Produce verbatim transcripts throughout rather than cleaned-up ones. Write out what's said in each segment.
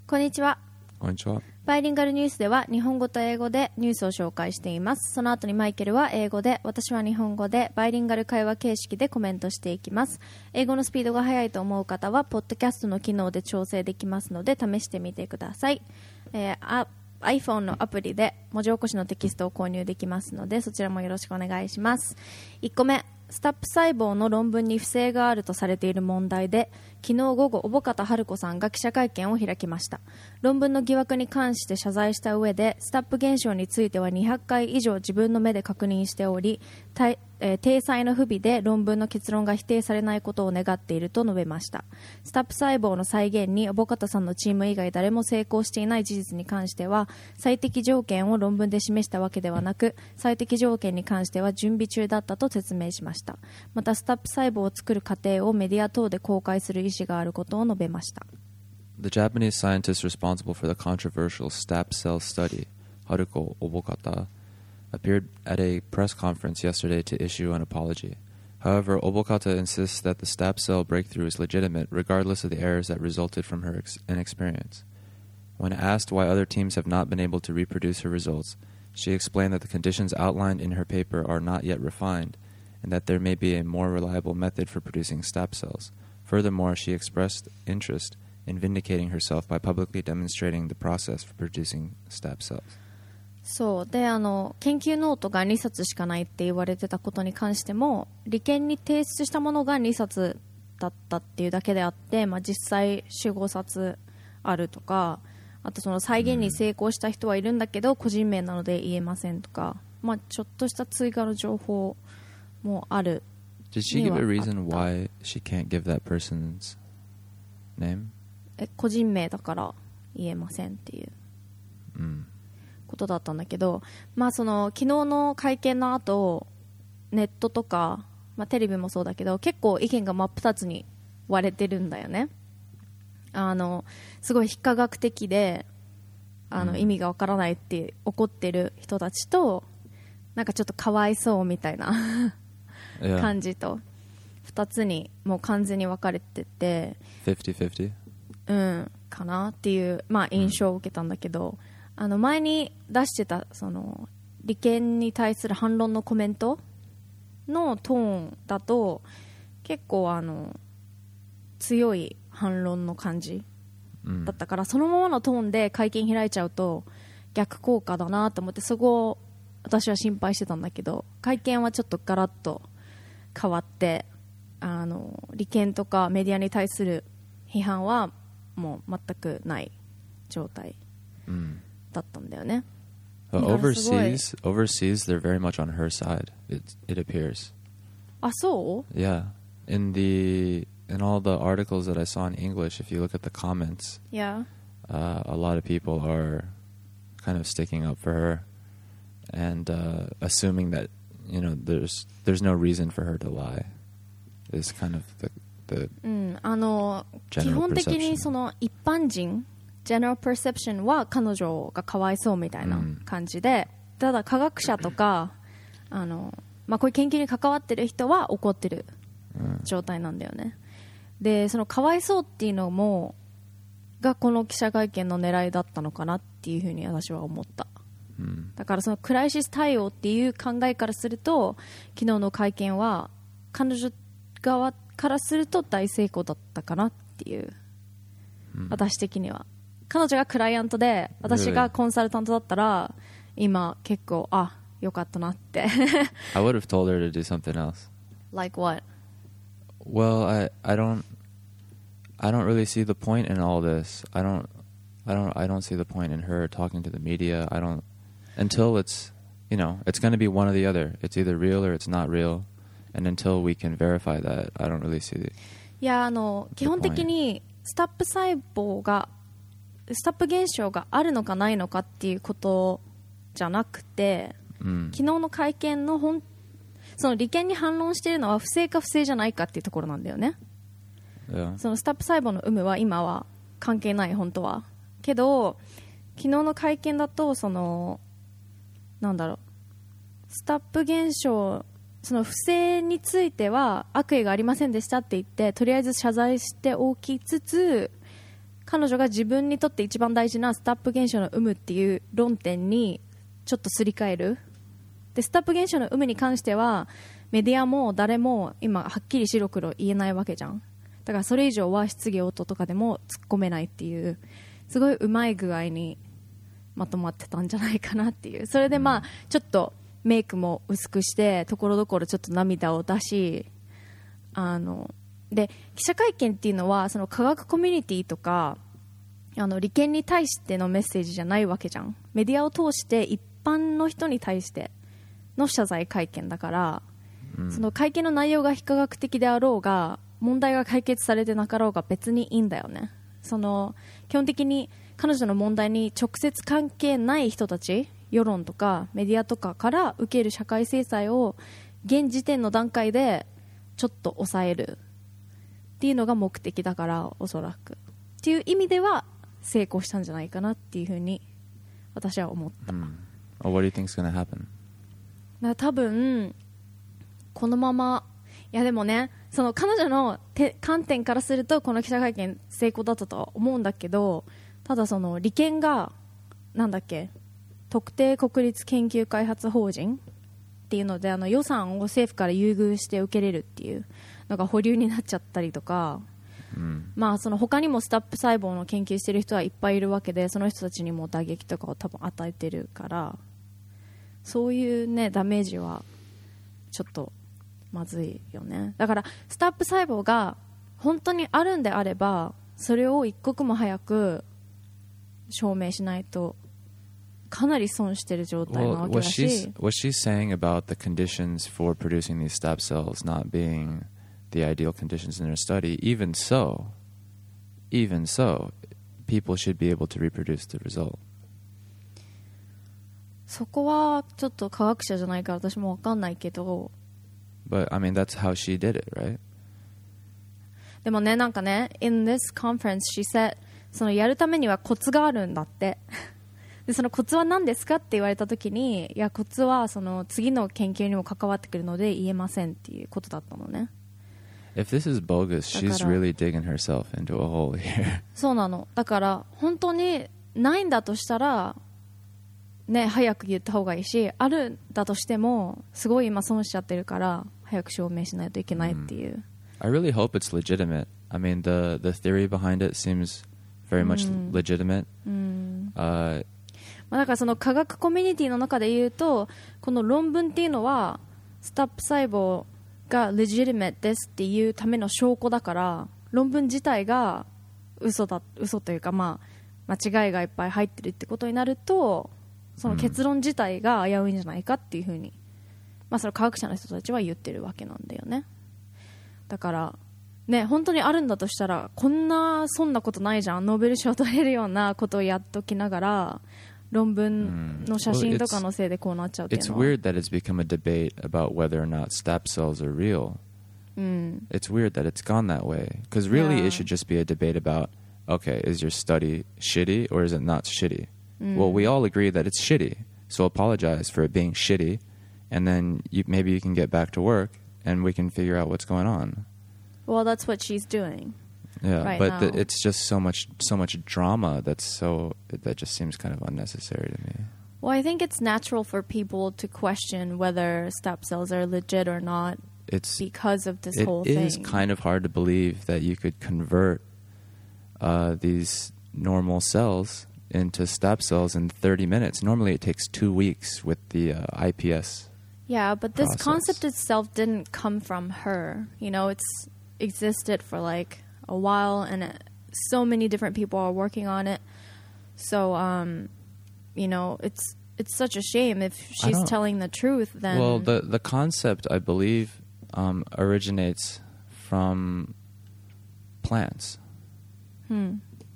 こんにちは。 こんにちは。 バイリンガルニュースでは日本語と英語でニュースを紹介しています。その後にマイケルは英語で、私は日本語でバイリンガル会話形式でコメントしていきます。英語のスピードが速いと思う方はポッドキャストの機能で調整できますので試してみてください。えー、あ iPhone のアプリで文字起こしのテキストを購入できますのでそちらもよろしくお願いします。いっこめ、スタップ細胞の論文に不正があるとされている問題で昨日午後、小保方春子さんが記者会見を開きました。論文の疑惑に関して謝罪した上でスタップ現象についてはにひゃっかい以上自分の目で確認しており、えー、体裁の不備で論文の結論が否定されないことを願っていると述べました。スタップ細胞の再現に小保方さんのチーム以外誰も成功していない事実に関しては最適条件を論文で示したわけではなく、最適条件に関しては準備中だったと説明しました。またスタップ細胞を作る過程をメディア等で公開する意思があることを述べました。 The Japanese scientist responsible for the controversial S T A P cell study, Haruko Obokata, appeared at a press conference yesterday to issue an apology. However, Obokata insists that the S T A P cell breakthrough is legitimate regardless of the errors that resulted from her ex- inexperience. When asked why other teams have not been able to reproduce her results, she explained that the conditions outlined in her paper are not yet refined, and that there may be a more reliable method for producing S T A P cells. Furthermore, she expressed interest in vindicating herself by publicly demonstrating the process for producing S T A P cells. そうで、あの研究ノートがにさつしかないって言われてたことに関しても理研に提出したものがにさつだったっていうだけであって、まあ、実際よん、ごさつあるとか、あとその再現に成功した人はいるんだけど、うん、個人名なので言えませんとか、まあ、ちょっとした追加の情報もある。 Did she give a reason why she can't give that person's name? え個人名だから言えませんっていう、うんことだったんだけど、まあ、その昨日の会見の後ネットとか、まあ、テレビもそうだけど結構意見が真っ二つに割れてるんだよね。あのすごい非科学的であの、うん、意味がわからないって怒ってる人たちとなんかちょっとかわいそうみたいな感じとふたつにもう完全に分かれててフィフティフィフティうんかなっていう、まあ、印象を受けたんだけど、うんあの前に出してたその理研に対する反論のコメントのトーンだと結構あの強い反論の感じだったから、うん、そのままのトーンで会見開いちゃうと逆効果だなと思ってそこを私は心配してたんだけど、会見はちょっとガラッと変わってあの理研とかメディアに対する批判はもう全くない状態、うんだったんだよね。 Well, overseas, overseas, they're very much on her side. It it appears. あ、そう？ Yeah, in the in all the articles that I saw in English, if you look at the comments, yeah, uh, a lot of people are kind of sticking up for her and uh, assuming that you know there's there's no reason for her to lie. Is kind of the the うん、あの基本的にその一般人General perception は彼女がかわいそうみたいな感じで、うん、ただ科学者とかあの、まあ、こういう研究に関わってる人は怒ってる状態なんだよね、うん、でそのかわいそうっていうのもがこの記者会見の狙いだったのかなっていうふうに私は思った、うん、だからそのクライシス対応っていう考えからすると昨日の会見は彼女側からすると大成功だったかなっていう、うん、私的には彼女がクライアントで私がコンサルタントだったら今結構あよかったなって I would have told her to do something else. Like what? Well, I I don't I don't really see the point in all this. I don't I don't I don't see the point in her talking to the media. I don't until it's you know it's going to be one or the other. It's either real or it's not real. And until we can verify that, I don't really see the. いやあの基本的にスタップ細胞がスタップ現象があるのかないのかっていうことじゃなくて、うん、昨日の会見の本その利権に反論しているのは不正か不正じゃないかっていうところなんだよね。そのスタップ細胞の有無は今は関係ない本当はけど昨日の会見だとそのなんだろうスタップ現象その不正については悪意がありませんでしたって言ってとりあえず謝罪しておきつつ彼女が自分にとって一番大事なスタップ現象の有無っていう論点にちょっとすり替える。でスタップ現象の有無に関してはメディアも誰も今はっきり白黒言えないわけじゃん。だからそれ以上は質疑応答とかでも突っ込めないっていうすごいうまい具合にまとまってたんじゃないかなっていう。それでまあちょっとメイクも薄くしてところどころちょっと涙を出し、あので記者会見っていうのはその科学コミュニティとかあの利権に対してのメッセージじゃないわけじゃん。メディアを通して一般の人に対しての謝罪会見だから、うん、その会見の内容が非科学的であろうが問題が解決されてなかろうが別にいいんだよね。その基本的に彼女の問題に直接関係ない人たち、世論とかメディアとかから受ける社会制裁を現時点の段階でちょっと抑えるっていうのが目的だから、おそらくっていう意味では成功したんじゃないかなっていうふうに私は思った、 mm. Well, what do you think is going to happen? だから多分このまま、いやでもね、その彼女のて観点からするとこの記者会見成功だったとは思うんだけど、ただその利権がなんだっけ、特定国立研究開発法人っていうのであの予算を政府から優遇して受けれるっていうのが保留になっちゃったりとか、うん、まあその他にもスタップ細胞の研究してる人はいっぱいいるわけで、その人たちにも打撃とかを多分与えてるから、そういうねダメージはちょっとまずいよね。だからスタップ細胞が本当にあるんであればそれを一刻も早く証明しないとかなり損してる状態なわけだし。 Well, was she saying about the conditions for producing these stem cells not being the ideal conditions in her study? Even so, even so, people should be able to reproduce the result. そこはちょっと科学者じゃないから私も分かんないけど。 But I mean, that's how she did it, right? でもね、なんかね、in this conference she said そのやるためにはコツがあるんだって。でそのコツは何ですかって言われたときに、いやコツはその次の研究にも関わってくるので言えませんっていうことだったのね。 If this is bogus, she's really digging herself into a hole here. そうなの。だから本当にないんだとしたらね早く言った方がいいし、あるんだとしてもすごい今損しちゃってるから早く証明しないといけないっていう。 I really hope it's legitimate. I mean, the the theory behind it seems very much legitimate. うん。 Uh, まあ、だからその科学コミュニティの中で言うとこの論文っていうのはスタップ細胞が legitimate ですっていうための証拠だから、論文自体が嘘だ嘘というか、まあ、間違いがいっぱい入ってるってことになるとその結論自体が危ういんじゃないかっていうふうに、まあ、その科学者の人たちは言ってるわけなんだよね。だからね、本当にあるんだとしたらこんなそんなことないじゃん、ノーベル賞取れるようなことをやっときながら論文の写真とかのせいでこうなっちゃうっていうのは、 It's weird that it's become a debate about whether or not stem cells are real. うん、 It's weird that it's gone that way. Because really Yeah. it should just be a debate about, okay, is your study shitty or is it not shitty? うん、 Well, we all agree that it's shitty. So apologize for it being shitty. And then you, maybe you can get back to work and we can figure out what's going on. Well, that's what she's doing. Yeah, right but the, now. it's just so much so much drama that's so that just seems kind of unnecessary to me. Well, I think it's natural for people to question whether stem cells are legit or not. It's because of this it whole is thing. It is kind of hard to believe that you could convert uh, these normal cells into stem cells in thirty minutes. Normally, it takes two weeks with the uh, I P S. Yeah, but this process. concept itself didn't come from her. You know, it's existed for like a while, and uh, so many different people are working on it. So, um, you know, it's it's such a shame if she's telling the truth. Then, well, the the concept, I believe, um, originates from plants. Hmm.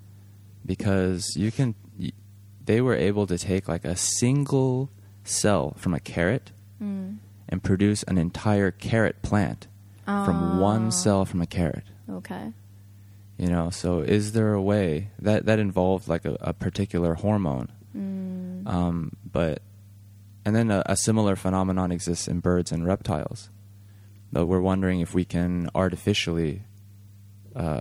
Because you can, they were able to take like a single cell from a carrot mm. and produce an entire carrot plant uh, from one cell from a carrot. Okay. You know, so is there a way that that involved like a, a particular hormone? Mm. Um, but and then a, a similar phenomenon exists in birds and reptiles. But we're wondering if we can artificially uh,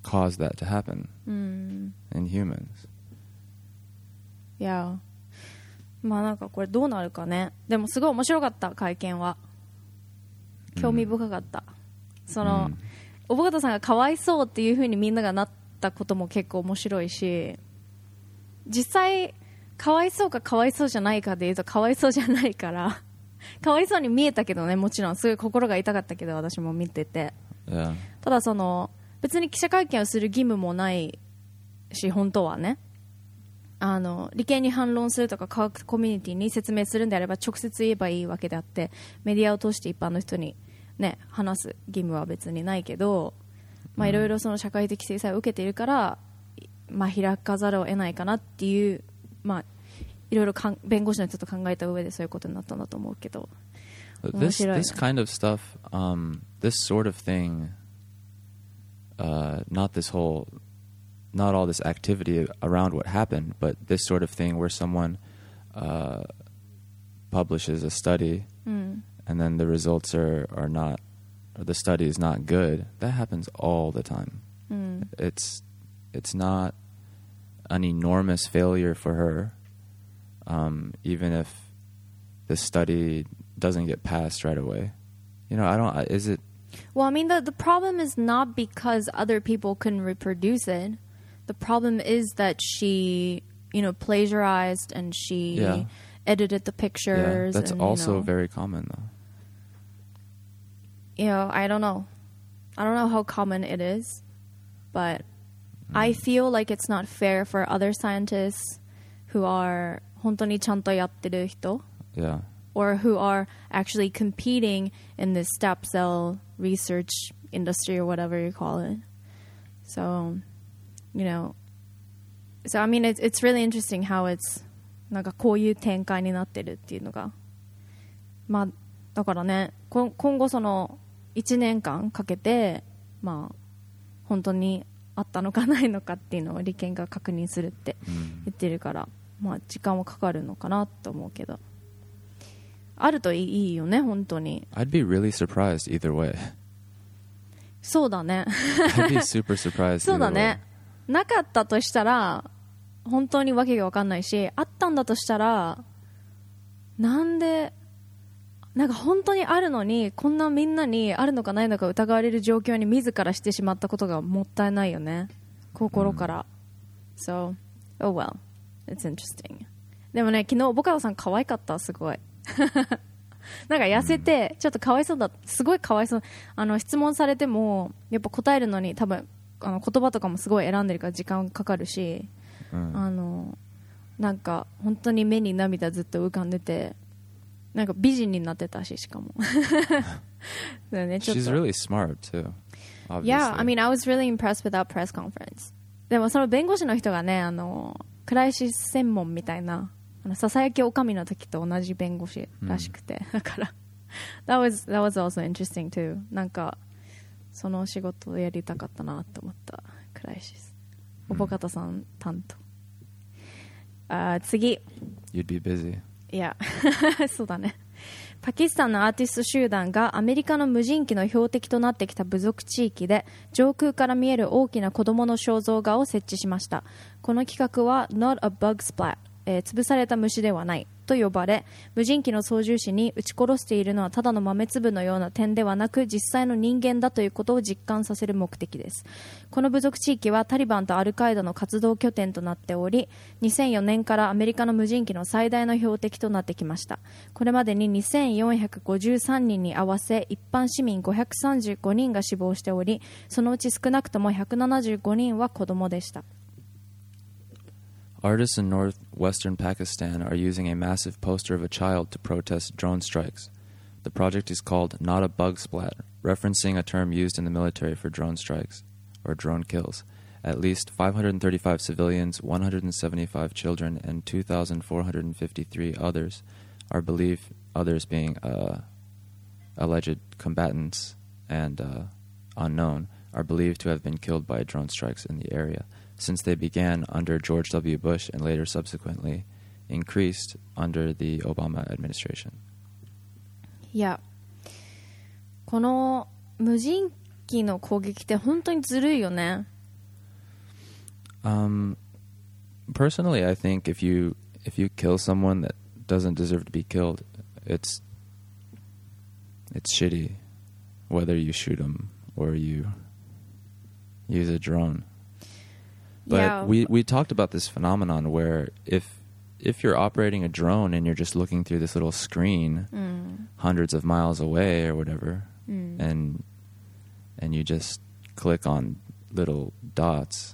caused that to happen うん in humans. いやまあなんかこれどうなるかね。でもすごい面白かった会見は。興味深かった、うん、その、うん、おぼかたさんがかわいそうっていう風にみんながなったことも結構面白いし、実際かわいそうかかわいそうじゃないかでいうとかわいそうじゃないからかわいそうに見えたけどね、もちろんすごい心が痛かったけど私も見てて、 yeah. ただその別に記者会見をする義務もないし、本当はね、あの理系に反論するとか科学コミュニティに説明するんであれば直接言えばいいわけであって、メディアを通して一般の人に、ね、話す義務は別にないけど、まあいろいろその社会的制裁を受けているから、まあ、開かざるを得ないかなっていう、まあいろいろかん弁護士の人と考えた上でそういうことになったんだと思うけど、面白いね。 This, this kind of stuff, um, this sort of thing, uh, not this whole, not all this activity around what happened, but this sort of thing where someone uh, publishes a study mm. and then the results are, are not, or the study is not good, that happens all the time. Mm. It's, it's not an enormous failure for her, um, even if the study doesn't get passed right away. You know, I don't, is it? Well, I mean, the, the problem is not because other people couldn't reproduce it. The problem is that she, you know, plagiarized and she yeah. edited the pictures. Yeah, that's and, also you know, very common, though. You know, I don't know. I don't know how common it is, but mm. I feel like it's not fair for other scientists who are 本当にちゃんとやってる人 Yeah. or who are actually competing in this stem cell research industry or whatever you call it. So, you know, so I mean, it's, it's really interesting how it's なんかこういう展開になってるっていうのが、まあだからね、こ今後そのいちねんかんかけて、まあ本当にあったのかないのかっていうのを利権が確認するって言ってるから、まあ時間はかかるのかなと思うけど、あるといいよね本当に。 I'd be really surprised either way. そうだね I'd be super surprised そうだ either ね way. なかったとしたら本当にわけが分かんないし、あったんだとしたらなんでなんか本当にあるのにこんなみんなにあるのかないのか疑われる状況に自らしてしまったことがもったいないよね、心から、うん、So, oh well, it's interesting. でもね、昨日ボカロさん可愛かった、すごいなんか痩せてちょっとかわいそうだ、すごいかわいそう。あの質問されてもやっぱ答えるのに多分あの言葉とかもすごい選んでるから時間かかるし、うん、あのなんか本当に目に涙ずっと浮かんでて、なんか美人になってたし、しかもね、 She's really smart too. Obviously. Yeah, I mean, I was really impressed with that press conference. でもその弁護士の人がね、あのクライシス専門みたいな、あのささやきおかみの時と同じ弁護士らしくて、うん、だから that was that was also interesting too. なんかその仕事をやりたかったなと思った。クライシス、おぼかたさん担当。あ、次。 You'd be busy. いやそうだね。パキスタンのアーティスト集団がアメリカの無人機の標的となってきた部族地域で上空から見える大きな子供の肖像画を設置しました。この企画は Not a Bug Splat、えー、潰された虫ではないと呼ばれ、無人機の操縦士に撃ち殺しているのはただの豆粒のような点ではなく実際の人間だということを実感させる目的です。この部族地域はタリバンとアルカイダの活動拠点となっており、にせんよねんからアメリカの無人機の最大の標的となってきました。これまでににせんよんひゃくごじゅうさんにんに合わせ一般市民ごひゃくさんじゅうごにんが死亡しており、そのうち少なくともひゃくななじゅうごにんは子供でした。 Artists in northwestern Pakistan are using a massive poster of a child to protest drone strikes. The project is called Not a Bug Splat, referencing a term used in the military for drone strikes, or drone kills. At least five hundred thirty-five civilians, one hundred seventy-five children, and two thousand four hundred fifty-three others are believed, others being uh, alleged combatants and uh, unknown, are believed to have been killed by drone strikes in the area, since they began under George W. Bush and later subsequently increased under the Obama administration. いや、この無人機の攻撃って本当にずるいよね。 Um, personally, I think if you if you kill someone that doesn't deserve to be killed, it's it's shitty, whether you shoot them or you use a drone. But yeah. we we talked about this phenomenon where if if you're operating a drone and you're just looking through this little screen mm. hundreds of miles away or whatever, mm. and and you just click on little dots.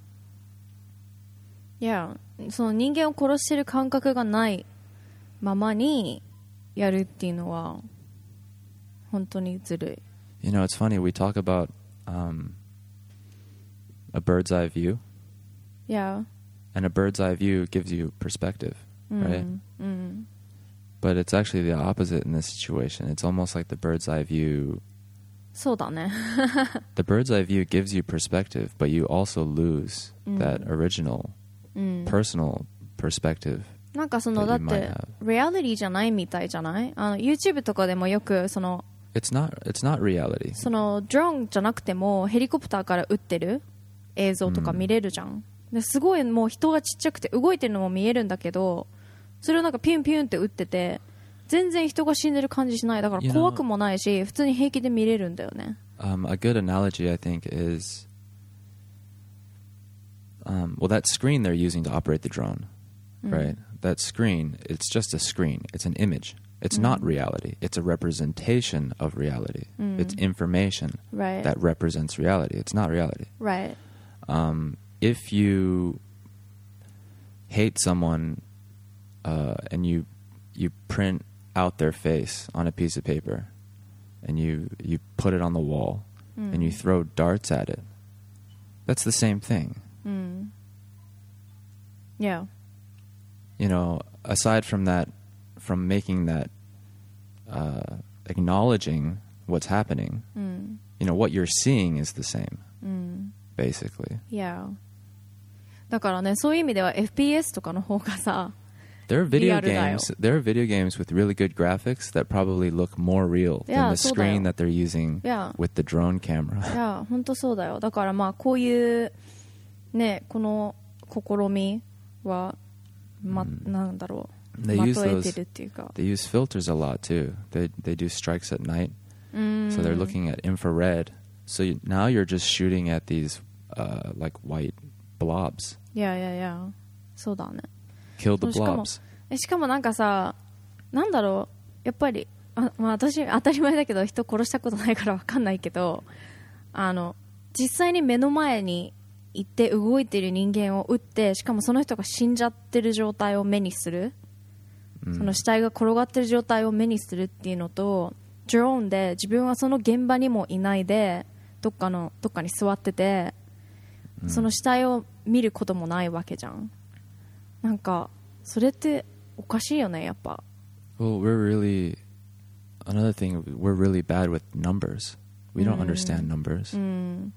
いや、その人間を殺してる感覚がないままにやるっていうのは本当にずるい。 You know, it's funny. We talk about um, a bird's eye view. Yeah. And a bird's eye view gives you perspective, mm. right? Mm. But it's actually the opposite in this situation. It's almost like the bird's eye view. そうだね。 The bird's eye view gives you perspective, but you also lose mm. that original, mm. personal perspective. なんかそのだってリアリティじゃないみたいじゃない？あの YouTube とかでもよくその It's not, it's not reality. そのドローンじゃなくてもヘリコプターから撃ってる映像とか見れるじゃん。ですごいもう人がちっちゃくて動いてるのも見えるんだけど、それをなんかピュンピュンって撃ってて全然人が死んでる感じしない。だから怖くもないし、普通に平気で見れるんだよね。 Um, a good analogy, I think, is um, well, that screen they're using to operate the drone, mm. right? That screen, it's just a screen. It's an image. It's mm. not reality. It's a representation of reality. Mm. It's information right. that represents reality. It's not reality. Right. Um, if you hate someone uh, and you you print out their face on a piece of paper and you, you put it on the wall mm. and you throw darts at it, that's the same thing. Mm. Yeah. You know, aside from that, from making that, uh, acknowledging what's happening, mm. you know, what you're seeing is the same, mm. basically. Yeah. だからね、そういう意味では エフピーエス とかの方がさ、 There are video games. There are video games with really good graphics that probably look more real yeah, than the screen that they're using yeah. with the drone camera. いや、本当そうだよ。だからまあこういうね、この試みはま、mm. なんだろう。 They use those. てるっていうか。 They use filters a lot too. They they do strikes at night, mm. so they're looking at infrared. So you, now you're just shooting at these uh, like white blobs. いやいやいや、そうだね。 Kill the しかも、 blobs. しかもなんかさ、なんだろう、やっぱり、あ、まあ私当たり前だけど人殺したことないからわかんないけど、あの実際に目の前にいて動いている人間を撃って、しかもその人が死んじゃってる状態を目にする、うん、その死体が転がってる状態を目にするっていうのと、ドローンで自分はその現場にもいないでどっかのどっかに座ってて、うん、その死体を見ることもないわけじゃん。なんかそれっておかしいよね、やっぱ。 Well, we're really another thing. We're really bad with numbers. We don't、mm. understand numbers. Mm.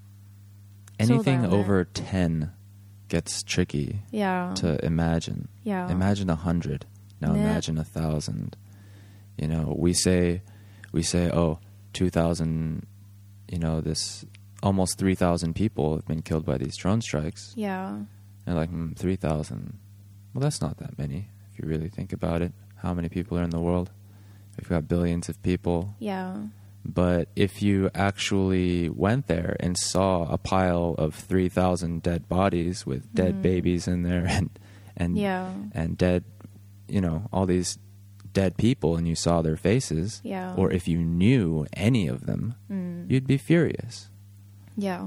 Anything over ten gets tricky yeah. to imagine. Yeah. Imagine a hundred. Now ね. imagine a thousand. You know, we say, we say, oh, two thousand. You know, this almost three thousand people have been killed by these drone strikes. Yeah. And like mm, three thousand. Well, that's not that many if you really think about it. How many people are in the world? We've got billions of people. Yeah. But if you actually went there and saw a pile of three thousand dead bodies with dead mm. babies in there and and yeah. and dead, you know, all these dead people, and you saw their faces, yeah. or if you knew any of them, mm. you'd be furious. Yeah.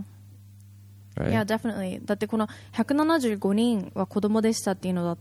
Right? Yeah, definitely. だってこのひゃくななじゅうごにんは子供でしたっていうのだって、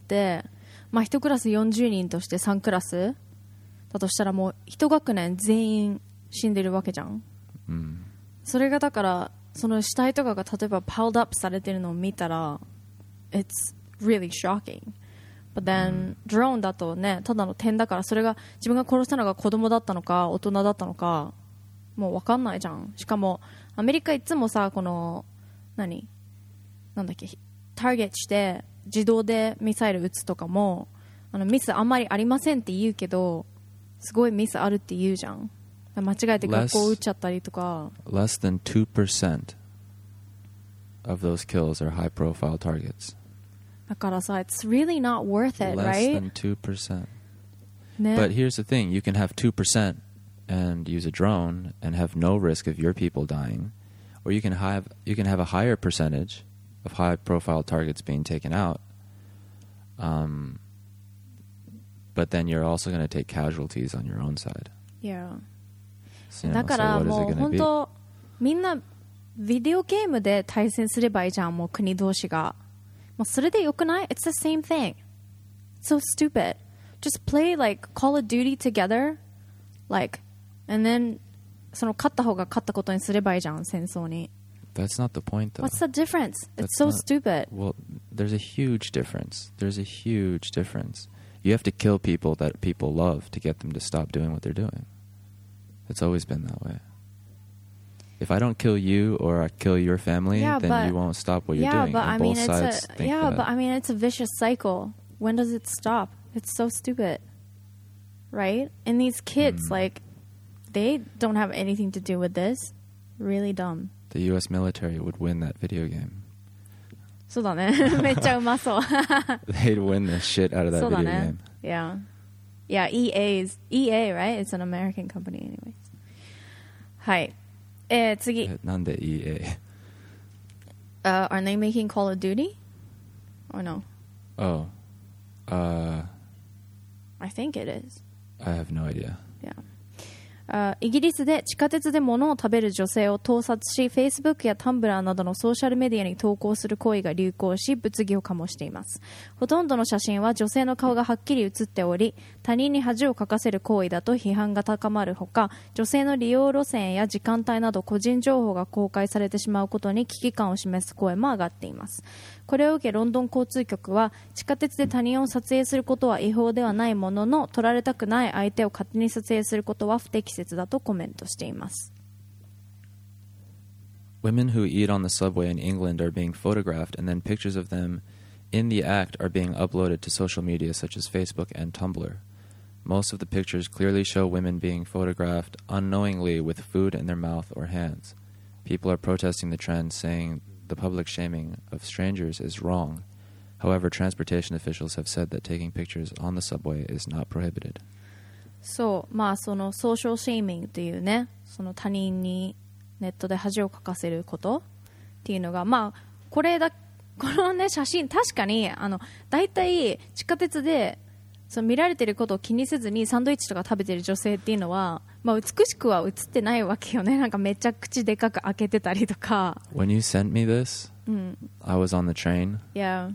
まあいちクラスよんじゅうにんとしてさんクラスだとしたらもういち学年全員死んでるわけじゃん、 うん、 それがだからその死体とかが例えば piled up されてるのを見たら It's really shocking. But then、うん、ドローンだとね、ただの点だから、それが自分が殺したのが子供だったのか大人だったのかもう分かんないじゃん。しかもアメリカいつもさ、この何なんだっけ、ターゲットして自動でミサイル撃つとかも、あのミスあんまりありませんって言うけど、すごいミスあるって言うじゃん。間違えて学校撃っちゃったりとか。 Less than two percent of those kills are high-profile targets. だからさ、it's really not worth it, Less right? than two percent. ね。 But here's the thing. You can have two percent and use a drone and have no risk of your people dying. Or you can have, you can have a higher percentage of high-profile targets being taken out. Um, but then you're also going to take casualties on your own side. Yeah. So, you know, だか so ら what is も it う going to 本 be? 当みんなビデオゲームで対戦すればいいじゃん、もう国同士が。もうそれでよくない？ It's the same thing. So stupid. Just play like Call of Duty together, like, and then その勝った方が勝ったことにすればいいじゃん、戦争に。 That's not the point, though. What's the difference? It's That's so not- stupid. Well, there's a huge difference. There's a huge difference. You have to kill people that people love to get them to stop doing what they're doing. It's always been that way. If I don't kill you or I kill your family, Yeah, then but- you won't stop what you're Yeah, doing. but and I mean both it's sides a think yeah, that. but I mean it's a vicious cycle. When does it stop? It's so stupid. Right? And these kids Mm. like they don't have anything to do with this. Really dumb. The U S military would win that video game. そうだね。めっちゃうまそう。 They'd win the shit out of that そうだ video ね game. Yeah. Yeah, E A's E A, right? It's an American company anyways. はい。えー、次。 えなんで E A? Uh, are they making Call of Duty? Or no? Oh. Uh, I think it is. I have no idea. Yeah. あイギリスで地下鉄で物を食べる女性を盗撮し Facebook や Tumblr などのソーシャルメディアに投稿する行為が流行し物議を醸しています。ほとんどの写真は女性の顔がはっきり写っており他人に恥をかかせる行為だと批判が高まるほか女性の利用路線や時間帯など個人情報が公開されてしまうことに危機感を示す声も上がっています。これを受けロンドン交通局は地下鉄で他人を撮影することは違法ではないものの撮られたくない相手を勝手に撮影することは不適切だとコメントしています。 Women who eat on the subway in England are being photographed and then pictures of them in the act are being uploaded to social media such as Facebook and Tumblr. Most of the pictures clearly show women being photographed unknowingly with food in their mouth or hands. People are protesting the trend, saying the public shaming of strangers is wrong. However, transportation officials have said that taking pictures on the subway is not prohibited. そうまあそのソーシャルシェーミングというねその他人にネットで恥をかかせることっていうのがまあこれだこのね写真確かにあのだいたい地下鉄でその見られてることを気にせずにサンドイッチとか食べてる女性っていうのは、まあ、美しくは映ってないわけよね。なんかめちゃ口でかく開けてたりとか。 When you sent me this, うん、 I was on the train, Yeah.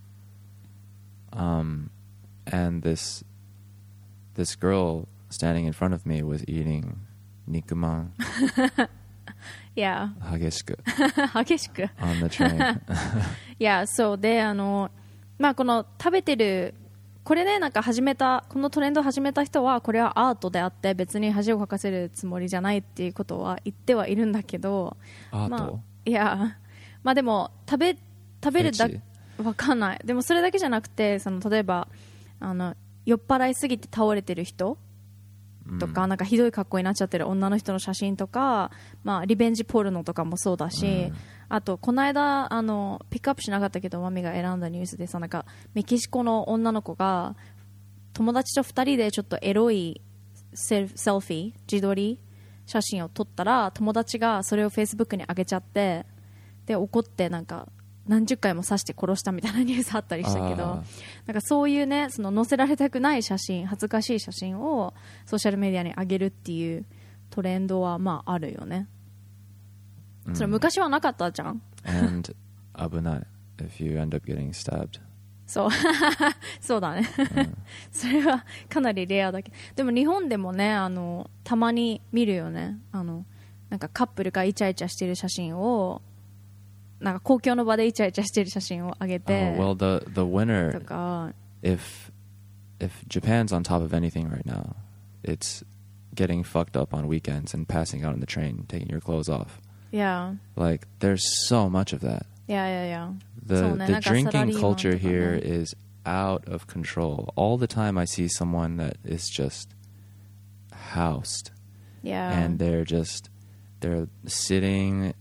um, and this this girl standing in front of me was eating nikuman Yeah. 激しく激しく on the train. いやそうであのまあこの食べてるこれねなんか始めたこのトレンドを始めた人はこれはアートであって別に恥をかかせるつもりじゃないっていうことは言ってはいるんだけどアート、 まあ、いやまあでも食べ食べるだフェチわかんないでもそれだけじゃなくてその例えばあの酔っ払いすぎて倒れてる人とか、なんかひどい格好になっちゃってる女の人の写真とか、まあ、リベンジポルノとかもそうだし、うん、あとこの間あのピックアップしなかったけどマミが選んだニュースでさなんかメキシコの女の子が友達とふたりでちょっとエロいセル、セルフィー自撮り写真を撮ったら友達がそれをフェイスブックに上げちゃってで怒ってなんか何十回も刺して殺したみたいなニュースあったりしたけどなんかそういうねその載せられたくない写真恥ずかしい写真をソーシャルメディアに上げるっていうトレンドはまああるよね、うん、それ昔はなかったじゃん And 危ない if you end up getting stabbed そうそうだね、うん、それはかなりレアだけどでも日本でもねあのたまに見るよねあのなんかカップルがイチャイチャしてる写真をなんか公共の場でイチャイチャしてる写真を上げて、 oh, well, the, the winner, とか if, if Japan's on top of anything right now, it's getting fucked up on weekends and passing out on the train, taking your clothes off. Yeah. Like, there's so much of that. Yeah, yeah, yeah. The, ね、 the drinking culture ね、 here is out of control. All the time I see someone that is just housed. Yeah. And they're just, they're sitting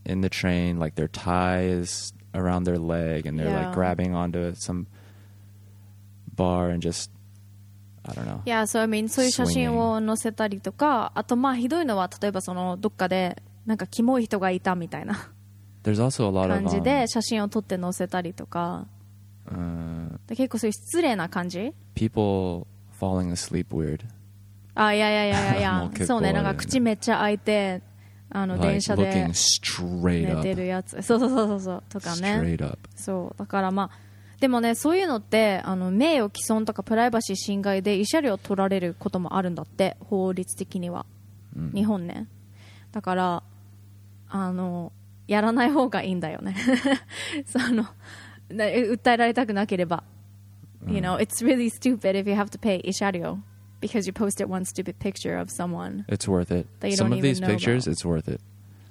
in the train, like their tie is around their leg, and they're Yeah. like grabbing onto some bar and just, I don't know. Yeah, so I mean そういう写真を載せたりとか、あとまあひどいのは例えばそのどっかでなんかキモい人がいたみたいな There's also a lot of 感じ um, で写真を撮って載せたりとか、 uh, で結構そういう失礼な感じ。 people falling asleep weird. あ、いやいやいやいやいやもう結構そうね、なんあるねか口めっちゃ開いてあの Like 電車で looking straight 寝 up. てるやつ、そうそうそうそうそうとかね。 Straight up. そうだからまあでもね、そういうのってあの名誉毀損とかプライバシー侵害で慰謝料取られることもあるんだって、法律的には、 うん、 日本ね。だからあのやらない方がいいんだよねそのな訴えられたくなければ、 うん、 You know, it's really stupid if you have to pay 慰謝料 because you posted one stupid picture of someone. It's worth it. That you Some don't of these even know pictures, about. it's worth it.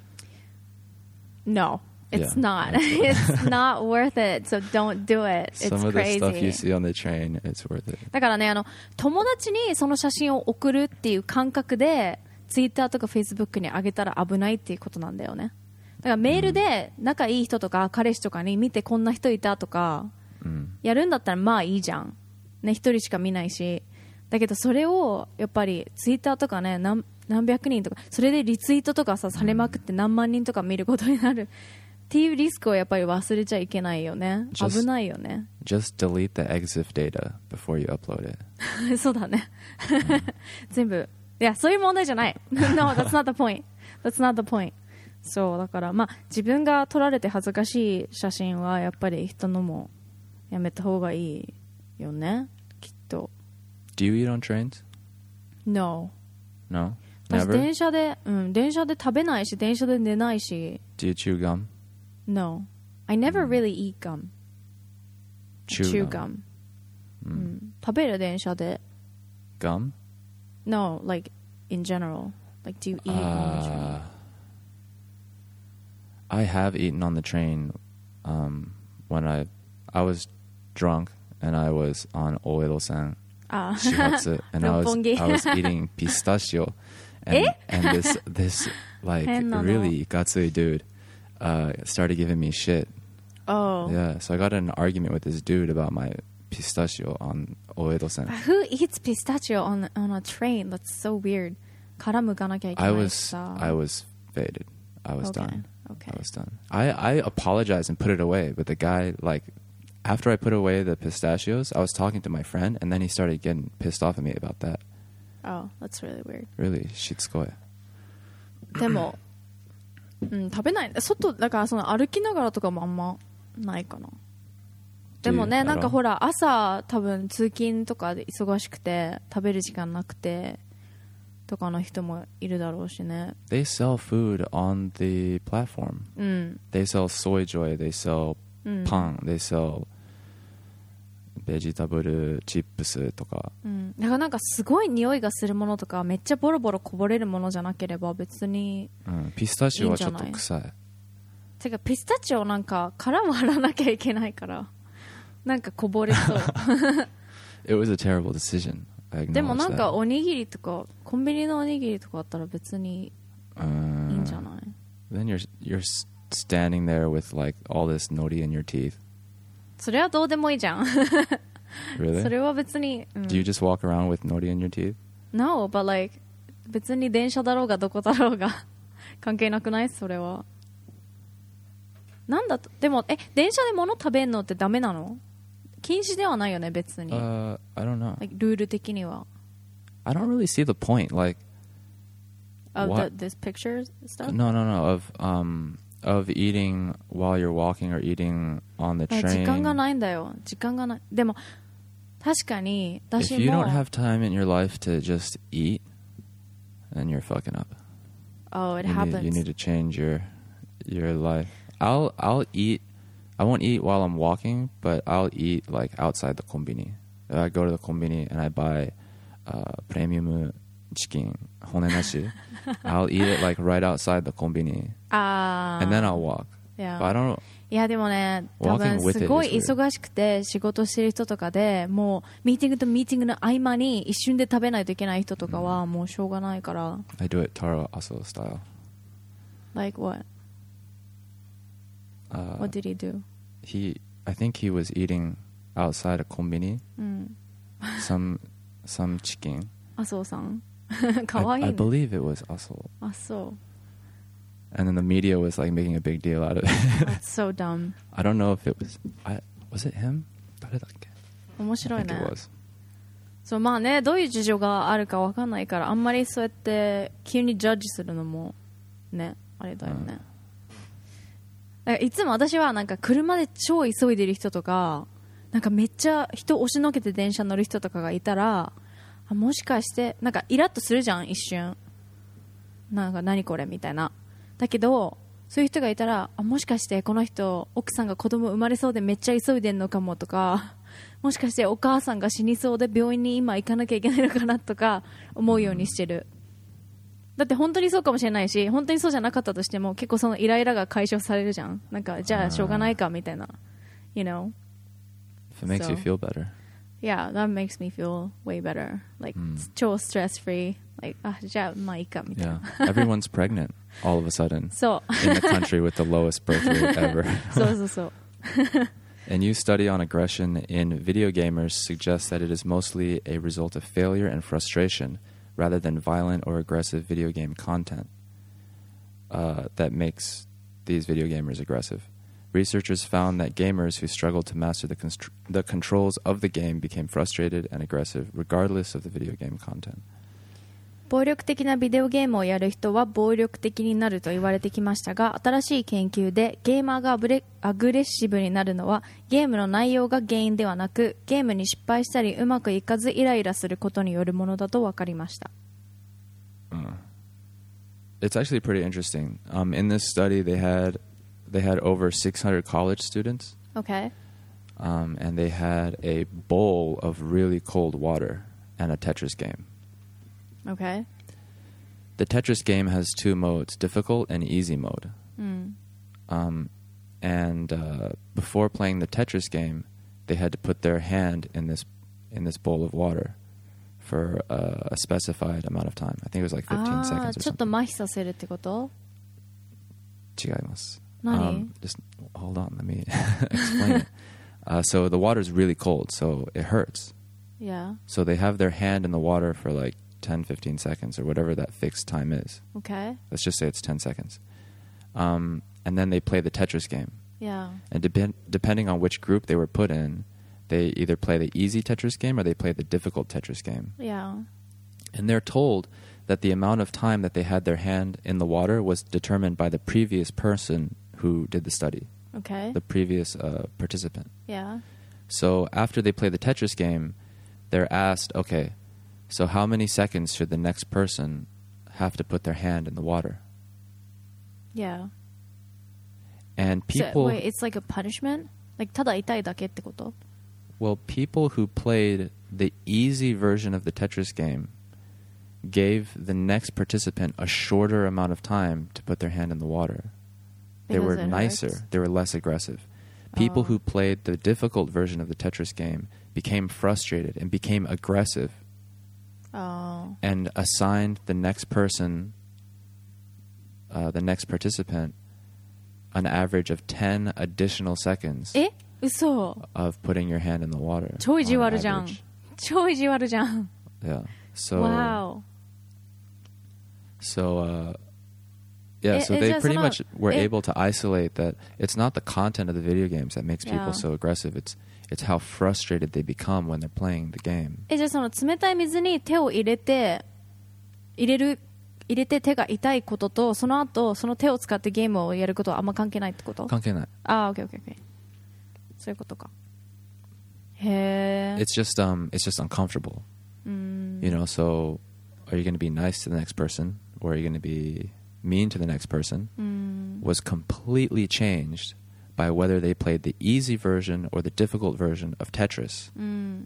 No, it's Yeah, not. it's It's not worth it. So don't do it. It's Some of the crazy. stuff you see on the train, it's worth it. だからね、あの友達にその写真を送るっていう感覚でツイッターとかフェイスブックに上げたら危ないっていうことなんだよね。だからメールで仲いい人とか彼氏とかに見てこんな人いたとかやるんだったらまあいいじゃんね、一人しか見ないし。だけどそれをやっぱりツイッターとかね、何、何百人とかそれでリツイートとかさされまくって何万人とか見ることになるっていうリスクをやっぱり忘れちゃいけないよね。 Just- 危ないよね。 Just delete the E X I F data before you upload it. そうだね全部いやそういう問題じゃない No, that's not the point. That's not the point. そうだからまあ自分が撮られて恥ずかしい写真はやっぱり人のもやめた方がいいよね、きっと。 Do you eat on trains? No. No? 私 Never? 電車でうん電車で食べないし電車で寝ないし。 Do you chew gum? No. I never really eat gum. Chew, Chew gum. gum、うん、食べる電車で。 Gum? No, like in general. Like do you eat on the train? Uh, I have eaten on the train um, when I I was drunk and I was on Oedo-san あ Shihatsu and I was 六本木 I was eating pistachio and, and this this like 変なの。 really gatsui dude uh, started giving me shit. Oh. Yeah, so I got in an argument with this dude about my pistachio on Oedo-san. Who eats pistachio on on a train? That's so weird. 殻むかなきゃいけな I い was しさ。 I was faded. I was Okay, done. okay. I was done. I, I apologized and put it away, but the guy, like, after I put away the pistachios, I was talking to my friend, and then he started getting pissed off at me about that. Oh, that's really weird. Really, shitsukoe. でも、うん、食べない。外だからその歩きながらとかもあんまないかな。でもね、なんかほら朝多分通勤とかで忙しくて食べる時間なくてとかの人もいるだろうしね。 They sell food on the platform. うん。 They sell soy joy. They sell うん。 pan. They sell vegetable chips とか。 うん。だからなんかすごい匂いがするものとかめっちゃボロボロこぼれるものじゃなければ別に。 うん、ピスタチオはちょっと臭い。 てかピスタチオなんか殻割らなきゃいけないからなんかこぼれそう。 It was a terrible decision. I acknowledge でもなんか that. おにぎりとかコンビニのおにぎりとかあったら別にいいんじゃない？ Then you're you're standing there with like all this nori in your teeth. それはどうでもいいじゃん。 Really? それは別に、うん、 Do you just walk around with nori in your teeth? No, but like 別に電車だろうがどこだろうが関係なくない？それはなんだと。でもえ電車で物食べるのってダメなの？禁止ではないよね別に。 Uh, I don't know. Like ルール的には。 I don't really see the point. Like, Of the, what? this picture stuff? No, no, no. Of um of eating while you're walking or eating on the あ train. 時間がないんだよ。時間がない。でも確かに私 If you も。 don't have time in your life to just eat, then you're fucking up. Oh, it You happens. need, you need to change your your life. I'll I'll eat. I won't eat while I'm walking, but I'll eat like outside the konbini. I go to the konbini and I buy uh, premium chicken, honenashi. I'll eat it like right outside the konbini, あー and then I'll walk. Yeah. But I don't. いやでもね多 Walking 分 with it すごい is weird. 忙しくて仕事してる人とかでもうミーティングとミーティングの合間に一瞬で食べないといけない人とかはもうしょうがないから。 I do it Taro Aso style. Like what? Uh, What did he do? he, I think he was eating outside a kombini うん some some chicken. 麻生さんかわいい I, I ね believe it was Aso. あそう And then the media was like making a big deal out of it. That's so dumb I don't know if it was. I was it him? 誰だっけ? 面 I 白い think ね it was. そうまあねどういう事情があるかわかんないからあんまりそうやって急にジャッジするのもねあれだよね、だからいつも私はなんか車で超急いでる人とかなんかめっちゃ人押しのけて電車乗る人とかがいたらあもしかしてなんかイラッとするじゃん一瞬なんか何これみたいなだけどそういう人がいたらあもしかしてこの人奥さんが子供生まれそうでめっちゃ急いでんのかもとかもしかしてお母さんが死にそうで病院に今行かなきゃいけないのかなとか思うようにしてるだって本当にそうかもしれないし本当にそうじゃなかったとしても結構そのイライラが解消されるじゃんなんかじゃあしょうがないかみたいな You know If it makes you So- feel better. Yeah, that makes me feel way better. Like, うん超 stress free. Like, あ、じゃあ、まあいいか、みたい Yeah. な。 Everyone's pregnant all of a sudden そう。 in the country with the lowest birth rate ever. そうそうそう。 A new study on aggression in video gamers suggests that it is mostly a result of failure and frustration rather than violent or aggressive video game content uh, that makes these video gamers aggressive. Researchers found that gamers who struggled to master the, constr- the controls of the game became frustrated and aggressive regardless of the video game content. 暴力的なビデオゲームをやる人は暴力的になると言われてきましたが、新しい研究でゲーマーがアブレアグレッシブになるのはゲームの内容が原因ではなく、ゲームに失敗したりうまくいかずイライラすることによるものだと分かりました。 Uh, it's actually pretty interesting. Um, in this study, they had they had over six hundred college students, Okay? um, and they had a bowl of really cold water and a Tetris game. Okay? The Tetris game has two modes, difficult and easy mode. うん。 Um, and uh, before playing the Tetris game, they had to put their hand in this in this bowl of water for uh, a specified amount of time. I think it was like fifteen あ seconds あ、 or ちょっと something. 麻痺させるってこと？ 違います. 何？ Um, just hold on, let me explain it. Uh, so the water is really cold, so it hurts. Yeah. So they have their hand in the water for like ten, fifteen seconds or whatever that fixed time is. Okay? Let's just say it's ten seconds. Um, and then they play the Tetris game. Yeah. And depend depending on which group they were put in, they either play the easy Tetris game or they play the difficult Tetris game. Yeah. And they're told that the amount of time that they had their hand in the water was determined by the previous person who did the study, Okay? the previous uh, participant. Yeah. So after they play the Tetris game, they're asked, okay, so how many seconds should the next person have to put their hand in the water? Yeah. And So, people, wait, it's like a punishment? Like ただ痛いだけってこと？ well, people who played the easy version of the Tetris game gave the next participant a shorter amount of time to put their hand in the water. They Because were it nicer. hurts? They were less aggressive. People Oh. who played the difficult version of the Tetris game became frustrated and became aggressive Oh. and assigned the next person, uh, the next participant, an average of ten additional seconds え？嘘。 of putting your hand in the water. 超意地 on 悪じゃん average.。 超意地悪じゃん。 Yeah. So, Wow. so, uh, yeah, It- so it's they just pretty not- much were it- able to isolate that it's not the content of the video games that makes people Yeah. so aggressive. It's it's how frustrated they become when they're playing the game. え、じゃあその冷たい水に手を入れて、入れる、入れて手が痛いことと、その後、その手を使ってゲームをやることはあんま関係ないってこと？ 関係ない。 ああ、オッケーオッケーオッケー。そういうことか。へえ。 It's just um it's just uncomfortable. うーん。 You know, so are you going to be nice to the next person or are you going to be mean to the next person? うーん。 Was completely changed by whether they played the easy version or the difficult version of Tetris, うん。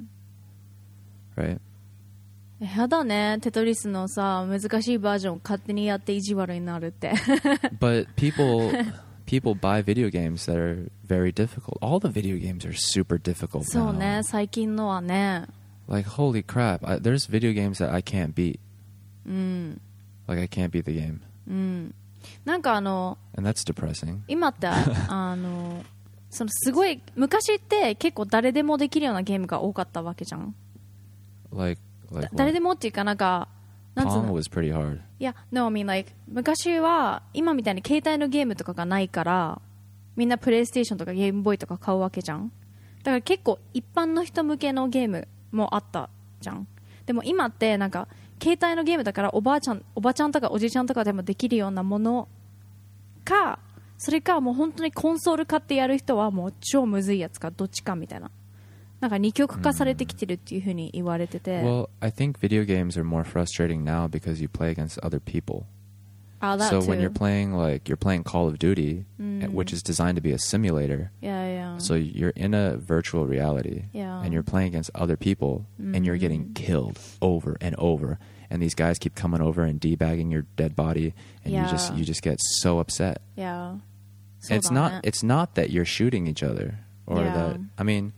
right? やだね、テトリスのさ、難しいバージョンを勝手にやって意地悪になるって。 But people people buy video games that are very difficult. All the video games are super difficult そう now. ね、最近のはね。 Like holy crap, I, there's video games that I can't beat. うん。 Like I can't beat the game. うん。 なんかあの And that's depressing. 今ってあのそのすごい昔って結構誰でもできるようなゲームが多かったわけじゃん。 Like, like 誰でもっていうかなんかなんつう Pong の was pretty hard. いや、no, I mean like 昔は今みたいに携帯のゲームとかがないからみんなプレイステーションとかゲームボーイとか買うわけじゃん。だから結構一般の人向けのゲームもあったじゃん。でも今ってなんか携帯のゲームだからおばあちゃん、おばちゃんとかおじいちゃんとかでもできるようなものか、それかもう本当にコンソール買ってやる人はもう超むずいやつかどっちかみたいな。なんか二極化されてきてるっていう風に言われてて。 Well, I think video games are more frustrating now because you play against other people. Oh, that so too. when you're playing like you're playing Call of Duty, Mm. which is designed to be a simulator. Yeah, yeah. So you're in a virtual reality, Yeah. and you're playing against other people, and you're getting killed over and over. And these guys keep coming over and debagging your dead body, and you just Yeah. you just get so upset. Yeah. And it's そうだね。 not it's not that you're shooting each other, or Yeah. that I mean,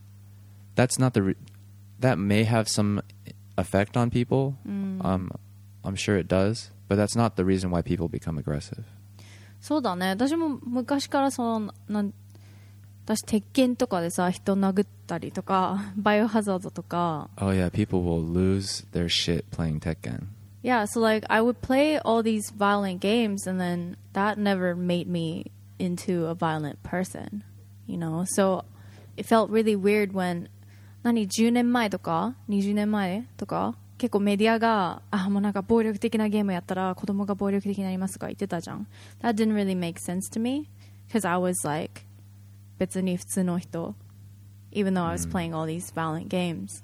that's not the re- that may have some effect on people. Mm. Um, I'm sure it does, but that's not the reason why people become aggressive. そうだね。私も昔からそのなん私鉄拳とかでさ人殴ったりとかバイオハザードとか Oh yeah, people will lose their shit playing Tekken. Yeah, so like I would play all these violent games and then that never made me into a violent person, you know? So it felt really weird when 何じゅうねんまえとかにじゅうねんまえとか結構メディアがあもうなんか暴力的なゲームやったら子供が暴力的になりますとか言ってたじゃん。That didn't really make sense to me because I was like 別に普通の人 even though I was playing all these violent games.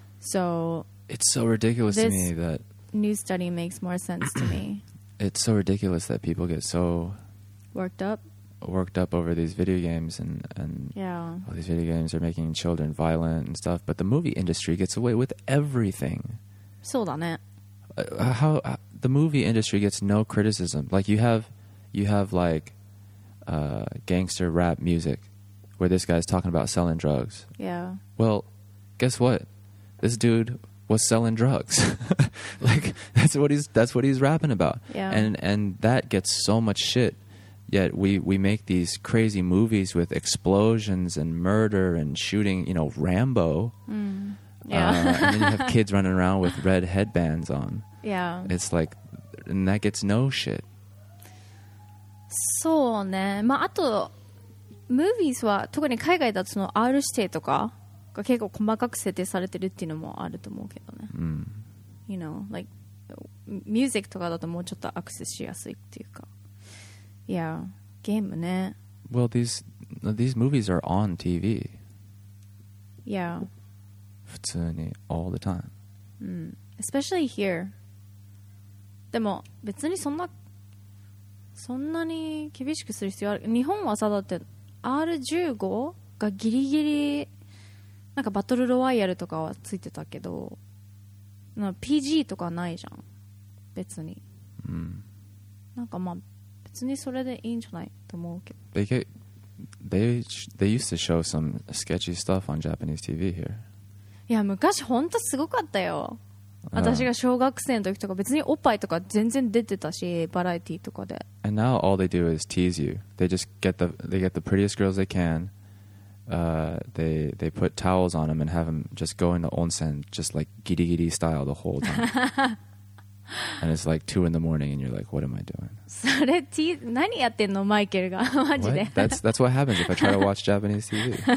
So It's so ridiculous to This- me that new study makes more sense to me. it's so ridiculous that people get so Worked up? worked up over these video games and and Yeah. all these video games are making children violent and stuff, but the movie industry gets away with everything. そうだね。 Uh, how uh, the movie industry gets no criticism. Like you have you have like uh, gangster rap music where this guy's talking about selling drugs. Yeah. Well, guess what? This dude was selling drugs. Like that's what he's that's what he's rapping about. Yeah. And and that gets so much shit. Yet we, we make these crazy movies with explosions and murder and shooting, you know, Rambo. Mm. Uh, Yeah. and then you have kids running around with red headbands on. Yeah. It's like, and that gets no shit. そうね。まああと、ムービーズは特に海外だとその R 指定とかが結構細かく設定されてるっていうのもあると思うけどね。 Mm. You know, like ミュージックとかだともうちょっとアクセスしやすいっていうか。いや、ゲームね。 Well, these these movies are on T V. いや、 普通に all the time. うん。Especially here. でも別にそんなそんなに厳しくする必要ある。日本はさだって アールじゅうご がギリギリなんかバトルロワイヤルとかはついてたけど、なんか ピージー とかないじゃん。別に。 Mm. なんかまあ別にそれでいいんじゃないと思うけど。 They get they sh- they used to show some sketchy stuff on Japanese T V here. いや昔ほんとすごかったよ。 ああ私が小学生の時とか別におっぱいとか全然出てたし、バラエティとかで。 And now all they do is tease you. They just get the they get the prettiest girls they can. Uh, they they put towels on them and have them just go into onsen just like giri giri style the whole time. And it's like two in the morning, and you're like, "What am I doing?" それ、T、何やってんのマイケルがマジで。 What? That's that's what happens if I try to watch Japanese T V.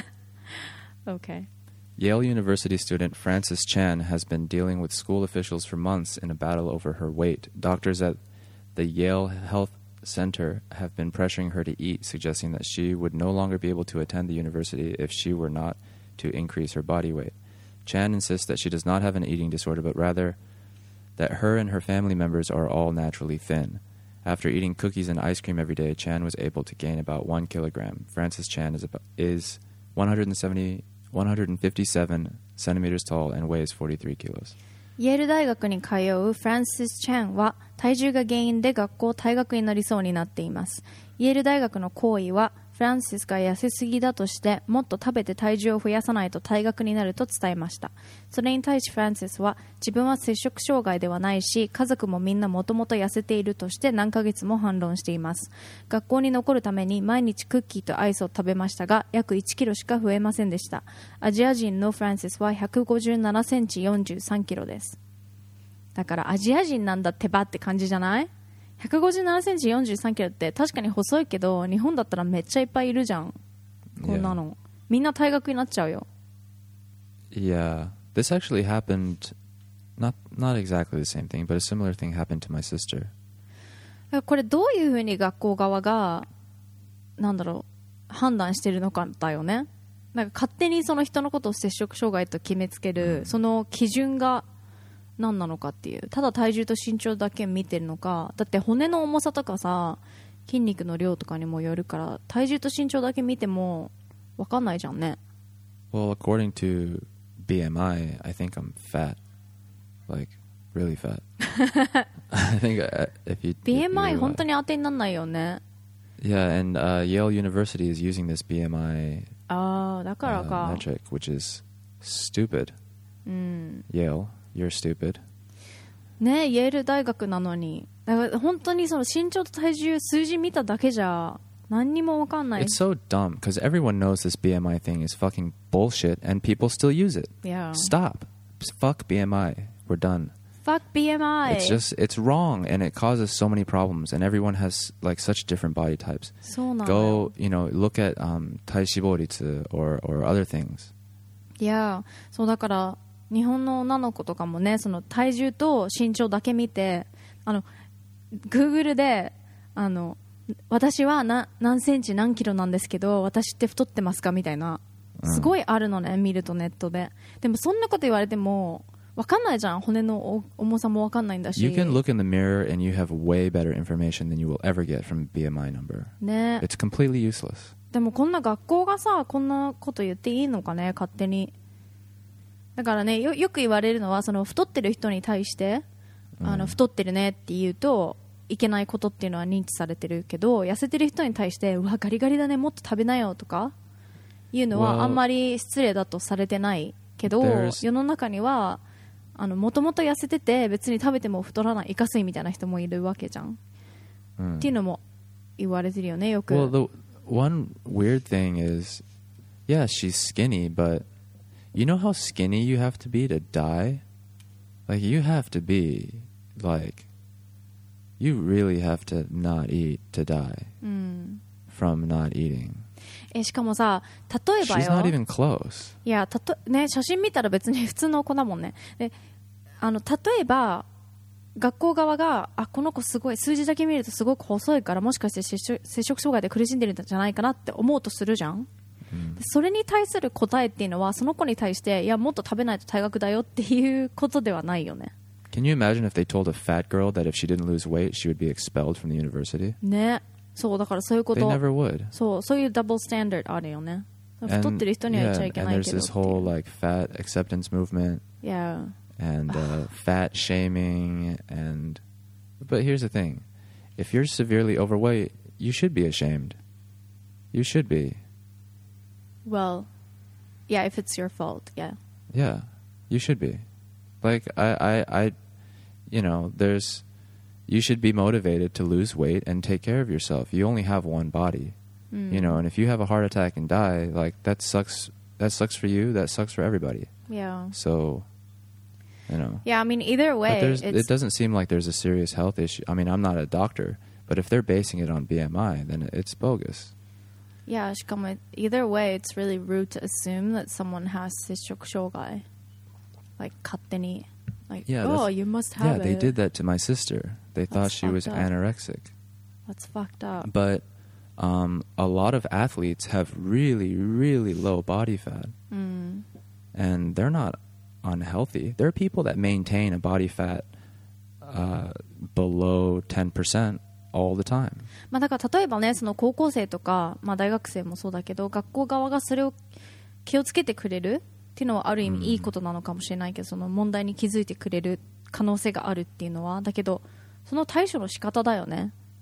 Okay. Yale University student Frances Chan has been dealing with school officials for months in a battle over her weight. Doctors at the Yale Health Center have been pressuring her to eat, suggesting that she would no longer be able to attend the university if she were not to increase her body weight. Chan insists that she does not have an eating disorder, but rather that her and her family members are all naturally thin. After eating cookies and ice cream every day, Chan was able to gain about one kilogram. Frances Chan is about, is one hundred seventy, one hundred fifty-seven centimeters tall and weighs forty-three kilos. イェール大学に通うフランシス・チャンは体重が原因で学校退学になりそうになっています。イェール大学の行為はフランシスが痩せすぎだとしてもっと食べて体重を増やさないと退学になると伝えました。それに対しフランシスは自分は摂食障害ではないし家族もみんなもともと痩せているとして何ヶ月も反論しています。学校に残るために毎日クッキーとアイスを食べましたが約いちキロしか増えませんでした。アジア人のフランシスはひゃくごじゅうななセンチよんじゅうさんキロです。だからアジア人なんだってばって感じじゃない？ひゃくごじゅうななセンチよんじゅうさんキロって確かに細いけど日本だったらめっちゃいっぱいいるじゃんこんなの。みんな退学になっちゃうよ。 Yeah, this actually happened, not not exactly the same thing, but a similar thing happened to my sister. これどういうふうに学校側がなんだろう判断してるのかだよね。なんか勝手にその人のことを摂食障害と決めつける、うん、その基準が何なのかっていう。ただ体重と身長だけ見てるのか。だって骨の重さとかさ筋肉の量とかにもよるから体重と身長だけ見ても分かんないじゃんね。 Well, according to B M I, I think I'm fat, like really fat. I think if you B M I 本当に当てにならないよね。 Yeah, and uh, Yale University is using this B M I あーだからか、 uh, metric, which is stupid. うん、 Yale, you're stupid. ね、イェール大学なのにだから本当にその身長と体重数字見ただけじゃ何にも分かんない。 It's so dumb because everyone knows this B M I thing is fucking bullshit and people still use it. Yeah. Stop. Fuck B M I. We're done. Fuck B M I. It's just, it's wrong and it causes so many problems and everyone has like such different body types. そうなのよ。 Go, you know, look at um, 体脂肪率 or, or other things. いや、そうだから日本の女の子とかもね、その体重と身長だけ見て、あの Google であの私はな何センチ何キロなんですけど私って太ってますかみたいなすごいあるのね、うん、見るとネットで。でもそんなこと言われても分かんないじゃん。骨の重さも分かんないんだし。 You can look in the mirror and you have way better information than you will ever get from B M I number. ね。 It's completely useless. でもこんな学校がさこんなこと言っていいのかね勝手に。だからね よ, よく言われるのはその太ってる人に対して、うん、あの太ってるねって言うといけないことっていうのは認知されてるけど痩せてる人に対してうわガリガリだねもっと食べなよとかいうのはあんまり失礼だとされてないけど、世の中にはもともと痩せてて別に食べても太らないイカ水みたいな人もいるわけじゃん、うん、っていうのも言われてるよねよく。 Well, the one weird thing is yeah she's skinny but you know how skinny you have to be to die? Like you have to be like you really have to not eat to die、うん、from not eating。 えしかもさ例えばよ She's not even close。 いやたと、ね、写真見たら別に普通の子だもんね。であの例えば学校側があこの子すごい数字だけ見るとすごく細いからもしかして摂食、摂食障害で苦しんでるんじゃないかなって思うとするじゃん、うん、それに対する答えっていうのはその子に対していやもっと食べないと退学だよっていうことではないよね。 Can you imagine if they told a fat girl that if she didn't lose weight, she would be expelled from the university? ね、そうだからそういうこと。 They never would. そう、そういうダブルスタンダードあるよね。太ってる人には言っちゃいけないけど。 And, yeah, and there's this whole like fat acceptance movement. Yeah. And uh, fat shaming and. But here's the thing: if you're severely overweight, you should be ashamed. You should be. Well, yeah, if it's your fault, yeah. Yeah, you should be. Like I, I, I. You know, there's, you should be motivated to lose weight and take care of yourself. You only have one body, mm. you know, and if you have a heart attack and die, like that sucks. That sucks for you. That sucks for everybody. Yeah. So, you know. Yeah, I mean, either way, it's, it doesn't seem like there's a serious health issue. I mean, I'm not a doctor, but if they're basing it on B M I, then it's bogus. Yeah, しかも either way, it's really rude to assume that someone has 摂食障害. Like 勝手に. Like, yeah, oh, you must have yeah, it. they did that to my sister. They That's thought she was up. anorexic. That's fucked up. But um, a lot of athletes have really, really low body fat. Mm. And they're not unhealthy. There are people that maintain a body fat uh, below ten percent all the time. まあだから例えばね、その高校生とか、まあ大学生もそうだけど、学校側がそれを気をつけてくれるっていうのはある意味いいことなのかもしれないけど、その問題に気づいてくれる可能性があるっていうのはだけどその対処の仕方だよね。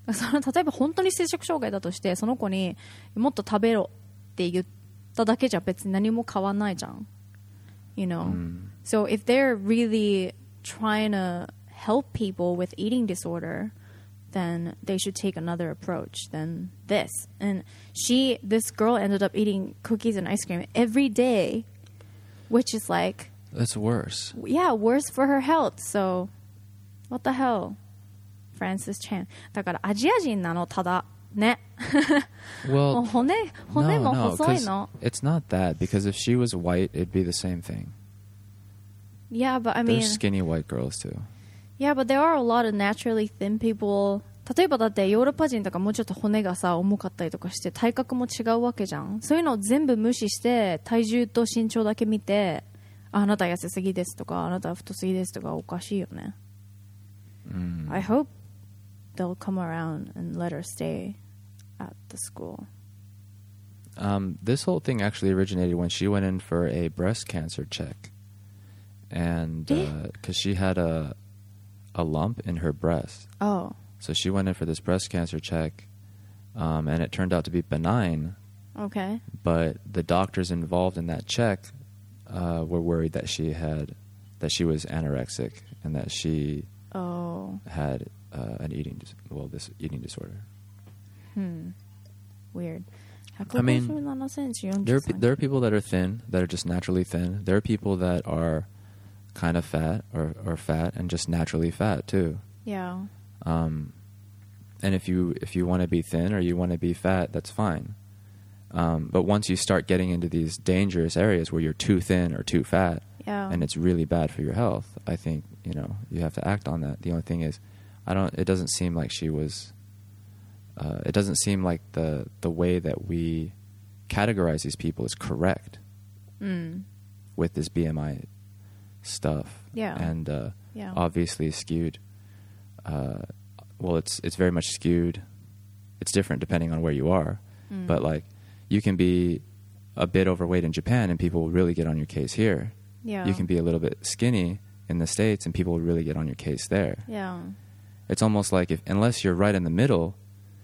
その例えば本当に摂食障害だとしてその子にもっと食べろって言っただけじゃ別に何も変わんないじゃん you know、 Mm. so if they're really trying to help people with eating disorder then they should take another approach than this. And she this girl ended up eating cookies and ice cream every day, which is like That's worse. yeah, worse for her health. So what the hell, Francis Chan. だからアジア人なのただね。 Well, もう骨骨 no, も no, 細い 'cause の。 it's not that. Because if she was white, it'd be the same thing. Yeah, but I mean, There's skinny white girls too. yeah, but there are a lot of naturally thin people. 例えばだってヨーロッパ人とかもうちょっと骨がさ重かったりとかして体格も違うわけじゃん。そういうのを全部無視して体重と身長だけ見て、あ、あなた痩せすぎですとかあなた太すぎですとかおかしいよね。 Mm. I hope they'll come around and let her stay at the school. Um, this whole thing actually originated when she went in for a breast cancer check, and because uh, she had a a lump in her breast, Oh, so she went in for this breast cancer check, um, and it turned out to be benign. okay. But the doctors involved in that check uh, were worried that she had that she was anorexic and that she Oh, had uh, an eating dis- well this eating disorder. hmm. Weird. I mean, ひゃくごじゅうななセンチ There are, pe- よんじゅうさん there are people that are thin, that are just naturally thin. There are people that are kind of fat or, or fat and just naturally fat too. Yeah. Um, and if you if you want to be thin or you want to be fat, that's fine. Um, but once you start getting into these dangerous areas where you're too thin or too fat, Yeah. and it's really bad for your health, I think you know you have to act on that. The only thing is, I don't. It doesn't seem like she was. Uh, it doesn't seem like the the way that we categorize these people is correct Mm. with this B M I stuff. Yeah. And uh, Yeah. obviously skewed. Uh, well, it's it's very much skewed. It's different depending on where you are, Mm. but like you can be a bit overweight in Japan and people will really get on your case here. Yeah. You can be a little bit skinny in the States and people will really get on your case there. Yeah. It's almost like if unless you're right in the middle,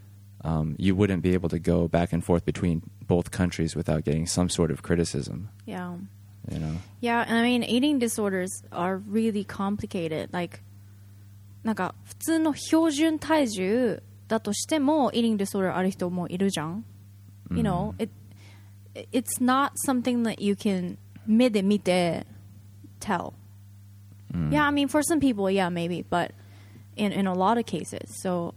um, you wouldn't be able to go back and forth between both countries without getting some sort of criticism. Yeah. You know. Yeah, and I mean, eating disorders are really complicated. Like, なんか普通の標準体重だとしても eating disorder ある人もいるじゃん。You know, it it's not something that you can 目で見て tell. Mm. Yeah, I mean, for some people, yeah, maybe, but in in a lot of cases, so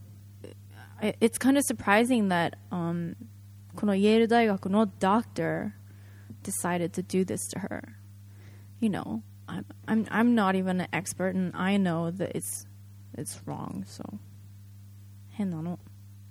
it, it's kind of surprising that um, このイェール大学の doctor decided to do this to her. You know, I'm I'm I'm not even an expert, and I know that it's it's wrong. So, 変なの。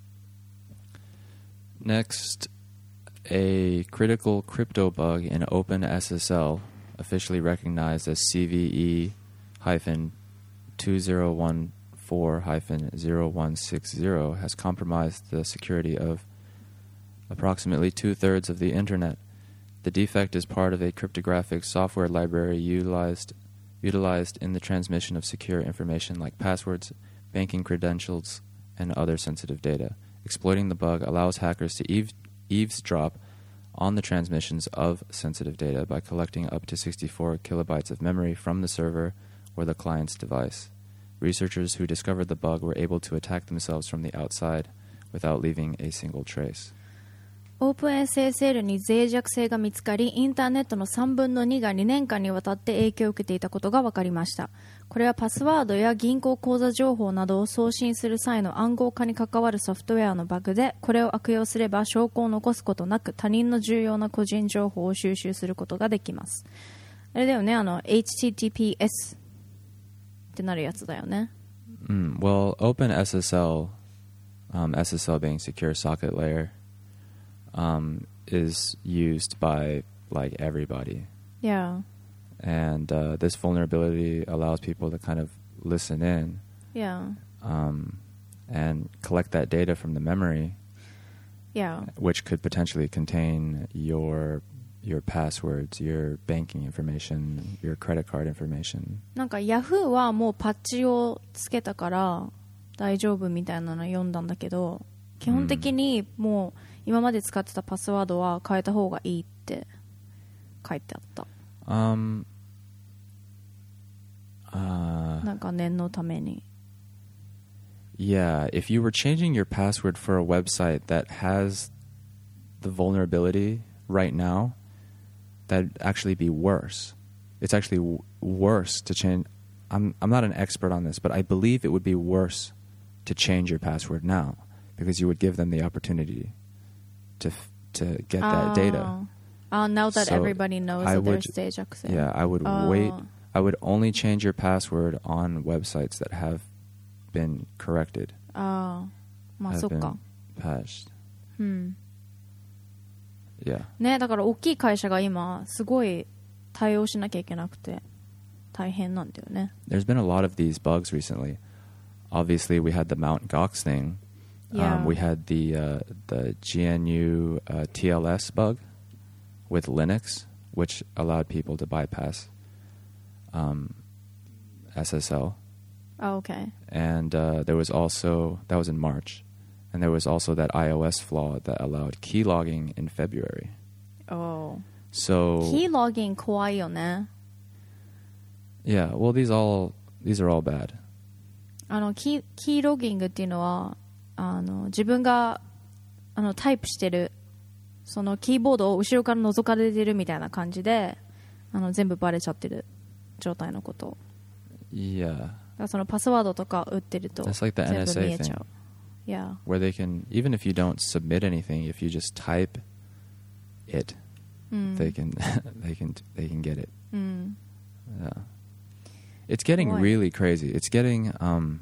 Next, a critical crypto bug in OpenSSL, officially recognized as C V E two zero one four dash zero one six zero, has compromised the security of approximately two-thirds of the Internet. The defect is part of a cryptographic software library utilized utilized in the transmission of secure information like passwords, banking credentials, and other sensitive data. Exploiting the bug allows hackers to eaves- eavesdrop on the transmissions of sensitive data by collecting up to sixty-four kilobytes of memory from the server or the client's device. Researchers who discovered the bug were able to attack themselves from the outside without leaving a single trace. オープン エスエスエル に脆弱性が見つかり、インターネットのさんぶんのにがにねんかんにわたって影響を受けていたことが分かりました。これはパスワードや銀行口座情報などを送信する際の暗号化に関わるソフトウェアのバグで、これを悪用すれば証拠を残すことなく他人の重要な個人情報を収集することができます。あれだよね、あの エイチティーティーピーエス ってなるやつだよね。 Mm, well, OpenSSL, um, S S L being secure socket layer, um, is used by like everybody. Yeah. And uh, this vulnerability allows people to kind of listen in Yeah. um, and collect that data from the memory, Yeah. which could potentially contain your your passwords, your banking information, your credit card information. なんか Yahoo はもうパッチをつけたから大丈夫みたいなの読んだんだけど、基本的にもう今まで使ってたパスワードは変えた方がいいって書いてあった。 Um, uh, なんか念のために。 Yeah, if you were changing your password for a website that has the vulnerability right now, that'd actually be worse. It's actually w- worse to change. I'm I'm not an expert on this, but I believe it would be worse to change your password now because you would give them the opportunity to f- to get that data. Oh, now that So everybody knows I that would- there's stage access. Yeah, I would Oh. wait. I would only change your password on websites that have been corrected, ああ、まあ have そっ been か。 patched. うん。 Yeah. ね、だから大きい会社が今すごい対応しなきゃいけなくて大変なんだよね。 There's been a lot of these bugs recently. Obviously, we had the Mount Gox thing. Yeah. Um, we had the uh, the G N U uh, T L S bug with Linux, which allowed people to bypass um, S S L. Oh, okay. And uh, there was also, that was in March, and there was also that iOS flaw that allowed keylogging in February. Oh. So Keylogging 怖いよね。 yeah, well, these all these are all bad. あのキー、キーロギングっていうのはあの自分があのタイプしてるそのキーボードを後ろから覗かれてるみたいな感じであの全部バレちゃってる状態のこと。 Yeah. だからそのパスワードとか打ってると That's like the 全部 N S A 見えちゃう。Yeah. Where they can, even if you don't submit anything, if you just type it, うん。 they can they can they can get it. うん。 Yeah. It's getting Boy. really crazy. It's getting um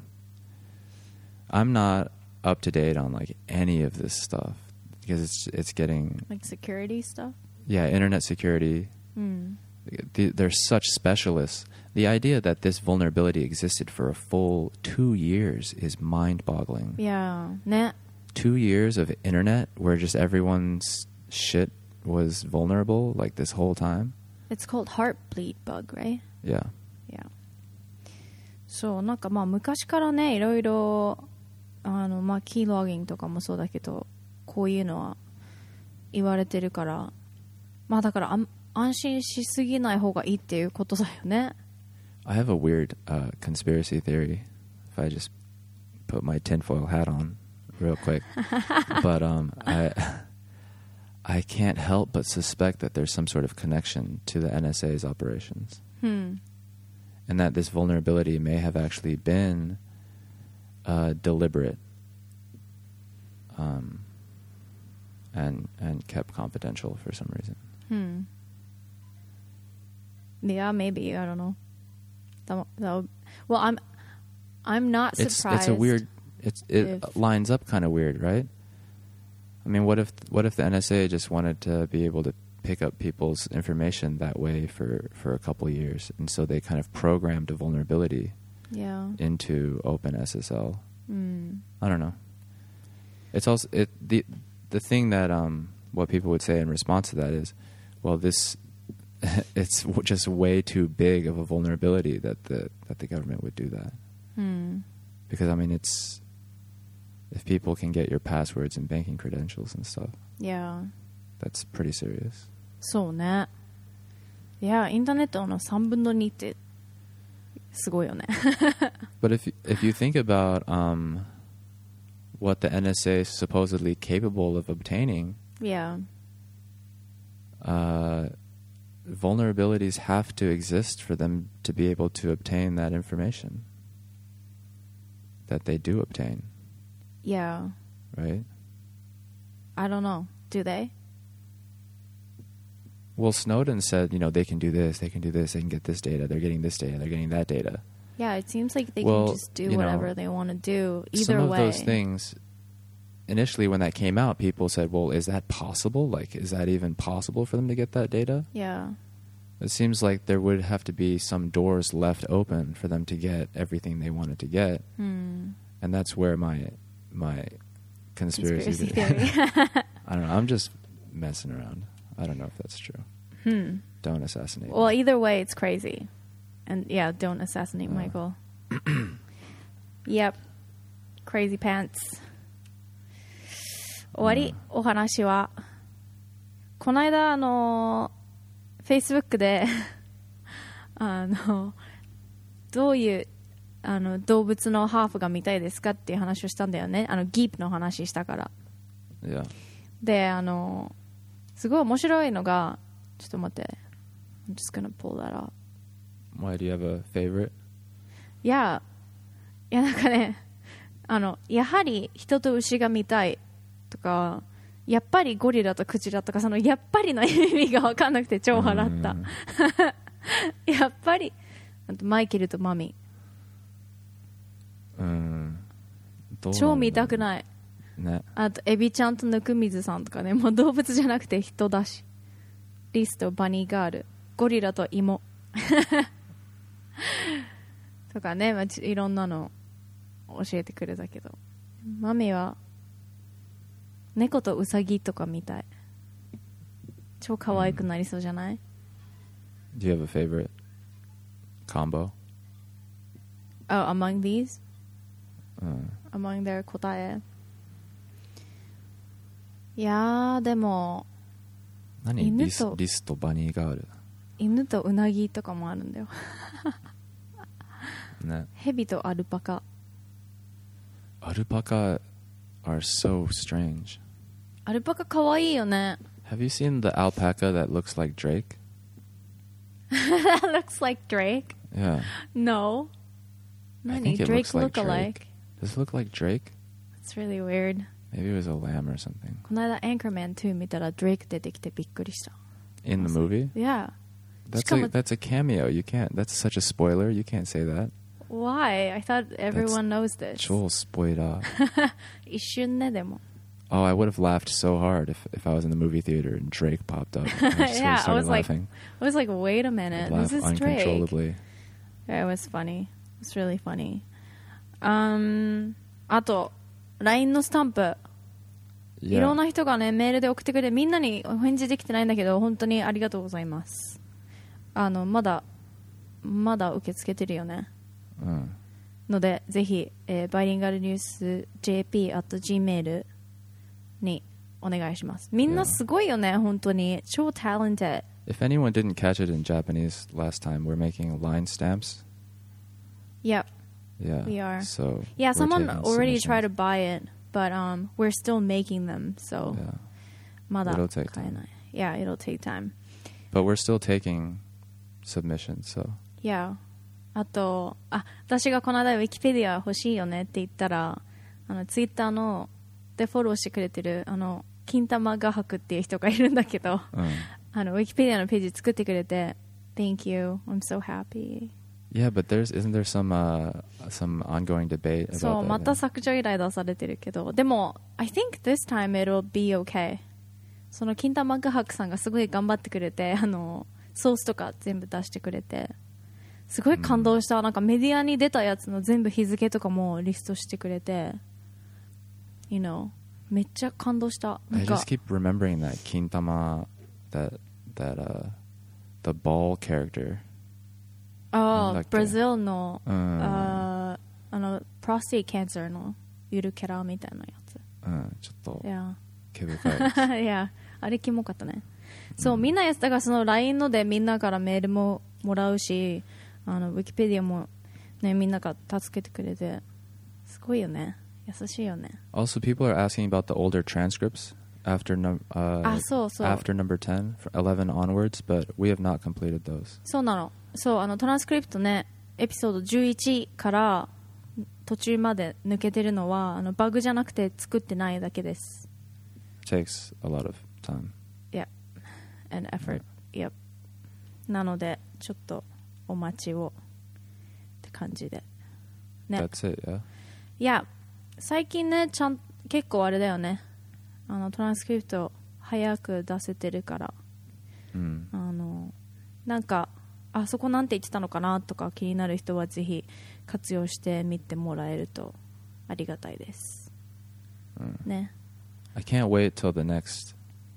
I'm not up to date on like any of this stuff because it's it's getting Like security stuff? yeah, internet security. うん。 The, they're such specialists. The idea that this vulnerability existed for a full two years is mind-boggling. いやーね。 Two years of internet where just everyone's shit was vulnerable like this whole time. It's called heartbleed bug, right? Yeah. Yeah. そうなんかまあ昔からねいろいろあのまあキーロギングとかもそうだけどこういうのは言われてるからまあだからあん安心しすぎない方がいいっていうことだよね。 I have a weird uh, conspiracy theory. If I just put my tinfoil hat on real quick, but um, I I can't help but suspect that there's some sort of connection to the N S A's operations, うん。 and that this vulnerability may have actually been uh, deliberate um, and and kept confidential for some reason. うん。Yeah, maybe. I don't know. That, that would, well, I'm I'm not It's surprised. it's a weird. It's it if- lines up kind of weird, right? I mean, what if what if the N S A just wanted to be able to pick up people's information that way for, for a couple years, and so they kind of programmed a vulnerability Yeah. into OpenSSL. うん。 I don't know. It's also it the the thing that um what people would say in response to that is, well, this it's w- just way too big of a vulnerability that the that the government would do that. うん。 Because I mean, it's if people can get your passwords and banking credentials and stuff, Yeah. that's pretty serious. そうね。いや、インターネットのさんぶんのにってすごいよね。 But if if you think about um, what the N S A is supposedly capable of obtaining, Yeah. uh, vulnerabilities have to exist for them to be able to obtain that information that they do obtain, Yeah. right? I don't know. Do they? Well, Snowden said, you know, they can do this, they can do this, they can get this data, they're getting this data, they're getting that data. Yeah, it seems like they Well, can just do you know, whatever they want to do. Either Some of way. those things, initially when that came out, people said, well, is that possible? Like, is that even possible for them to get that data? Yeah. It seems like there would have to be some doors left open for them to get everything they wanted to get. Hmm. And that's where my my conspiracy, Conspiracy theory- theory. I don't know. I'm just messing around. I don't know if that's true. Hmm. Don't assassinate Well, me. either way, it's crazy. And yeah, don't assassinate Uh. Michael. Yep. Crazy Pants 終わり、うん、お話はこの間あの Facebook であのどういうあの動物のハーフが見たいですかっていう話をしたんだよね。あのギープの話したから、 yeah. であのすごい面白いのがちょっと待って I'm just gonna pull that up. Why do you have a favorite? いやいやなんかねあのやはり人と牛が見たいとかやっぱりゴリラとクジラとかそのやっぱりの意味が分かんなくて超笑ったやっぱりマイケルとマミうーんどう超見たくない、 ね、 あとエビちゃんとぬくみずさんとかねもう動物じゃなくて人だしリスとバニーガールゴリラと芋とかね、まあ、いろんなの教えてくれたけどマミは猫とウサギとかみたい超可愛くなりそうじゃない、 Do you have a favorite combo? Oh, among these?、 うん、 among their 答えいやーでも何犬とリス、リスとバニーガール犬とウナギとかもあるんだよね、 ヘビとアルパカアルパカ are so strange アルパカ可愛いよね Have you seen the alpaca that looks like Drake? That looks like Drake? Yeah. No. I Nani? think it Drake looks like look alike? Drake. Does it look like Drake? It's really weird. Maybe it was a lamb or something. この間 Anchorman ツー見たら Drake 出てきてびっくりした In the movie? Yeah. That's a, that's a cameo. You can't. That's such a spoiler. You can't say that. Why? I thought everyone knows this. 超スポイラー。 一瞬ねでも。 Oh, I would have laughed so hard if if I was in the movie theater and Drake popped up. I just Yeah, I was laughing. like, I was like, wait a minute, I'd this is laugh Drake. uncontrollably. Yeah, it was funny. It was really funny. Um, あと ライン のスタンプ。いろんな人がねメールで送ってくれてみんなにお返事できてないんだけど本当にありがとうございます。あのまだまだ受け付けてるよね。 うん。 のでぜひ、えー、バイリンガルニュース ジェーピー at ジーメール にお願いします。みんなすごいよね、本当に超 talented. If anyone didn't catch it in Japanese last time, we're making line stamps. Yep. Yeah. We are. So yeah, someone already submissions. tried to buy it, but um, we're still making them. So yeah. まだ It'll take 買え time. ない。Yeah, it'll take time. But we're still taking submissions, so. Yeah. あと、あ、私がこの間ウィキペディア欲しいよねって言ったら、あのツイッターのでフォローしてくれてるあの金玉画伯っていう人がいるんだけど、うん、あのウィキペディアのページ作ってくれて Thank you, I'm so happy. Yeah, but there's isn't there some uh, some ongoing debate about そう that? また削除依頼出されてるけど、でも I think this time it'll be okay. その金玉画伯さんがすごい頑張ってくれて、あのソースとか全部出してくれて。すごい感動した、うん、なんかメディアに出たやつの全部日付とかもリストしてくれて You know めっちゃ感動した。 I just keep remembering that Kintama that, that uh, the ball character ああ、ブラジルの、 うん、 あ, あのプロステートキャンサーのゆるキャラみたいなやつ、 うん、ちょっと Yeah 毛深いいやあれキモかったね、うん、そうみんなやつだからその ライン のでみんなからメールももらうしあのウィキペディアも、ね、みんなが助けてくれてすごいよね優しいよね Also people are asking about the older transcripts after, num- uh, あそうそう after number ten eleven onwards but we have not completed those そうなのそうあのトランスクリプトねエピソードじゅういちから途中まで抜けてるのはあのバグじゃなくて作ってないだけです Takes a lot of time Yeah and effort Yep なのでちょっとお待ちをって感じで、ね、 That's it, yeah? いや最近ねちゃん結構あれだよねあのトランスクリプト早く出せてるから、 うん、 あのなんかあそこなんて言ってたのかなとか気になる人はぜひ活用してみてもらえるとありがたいです、うん、ね I can't wait till the next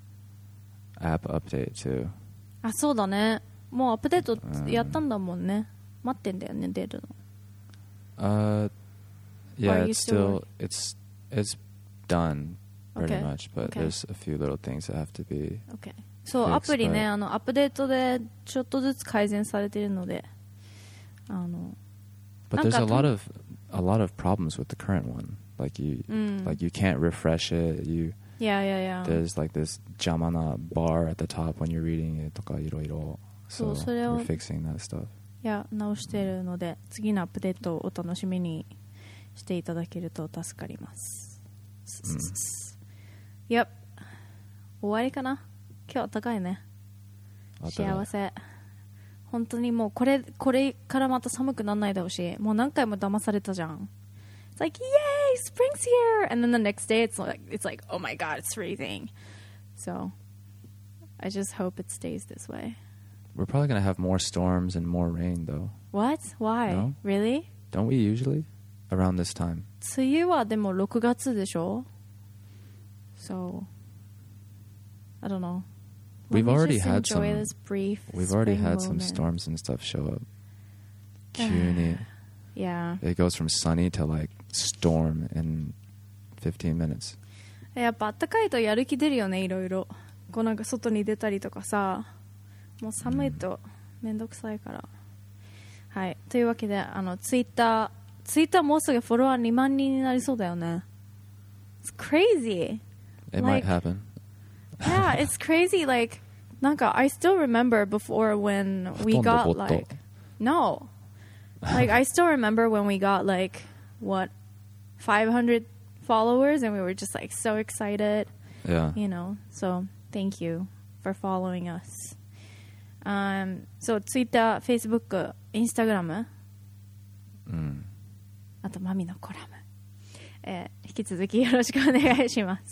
app update too あそうだねもうアップデートやったんだもんね、うん、待ってんだよね出るの、 uh, Yeah, are you it's still still it's it's done pretty Okay. much, but Okay. there's a few little things that have to be. Okay. そう、 Fixed, アプリね、 but- あのアップデートでちょっとずつ改善されているので、あの But なん there's か a lot of a lot of problems with the current one. Like you, うん、 like you can't refresh it. You いやいやいや、 there's like this jamana bar at the top when you're reading it. とかいろいろそう So それを we're fixing that stuff. いや直しているので、次のアップデートをお楽しみにしていただけると助かります。 うん Yep。終わりかな。今日は高いね。 あと幸せ。本当にもうこれこれからまた寒くならないでほしい。もう何回も騙されたじゃん。It's like, yay, spring's here! And then the next day it's like, it's like, oh my god, it's freezing. So, I just hope it stays this way. We're probably gonna have more storms and more rain though. What? Why? No. Really? Don't we usually around this time? 梅雨はでもろくがつでしょ So, I don't know. We've Let me already just had enjoy some- this brief We've already spring had some moment. storms and stuff show up. 急に Yeah. It goes from sunny to like storm in fifteen minutes. やっぱあったかいとやる気出るよね、いろいろ。こうなんか外に出たりとかさ、もう寒いとめんどくさいから。はい。というわけで、あの、ツイッター、ツイッターもうすぐフォロワーにまんにんになりそうだよね。It's crazy. It Like- might happen. Yeah, it's crazy. Like, なんか I still remember before when we ほとんど got ボット like, no. Like, I still remember when we got like, what, five hundred followers and we were just like so excited. Yeah. You know, so thank you for following us. Um, so Twitter, Facebook, Instagram, うん。 あとマミのコラム、えー引き続きよろしくお願いします。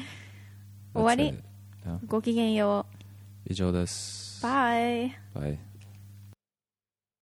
終わ That's り。 it. Yeah. ごきげんよ以上です。 う。バイ。 Bye.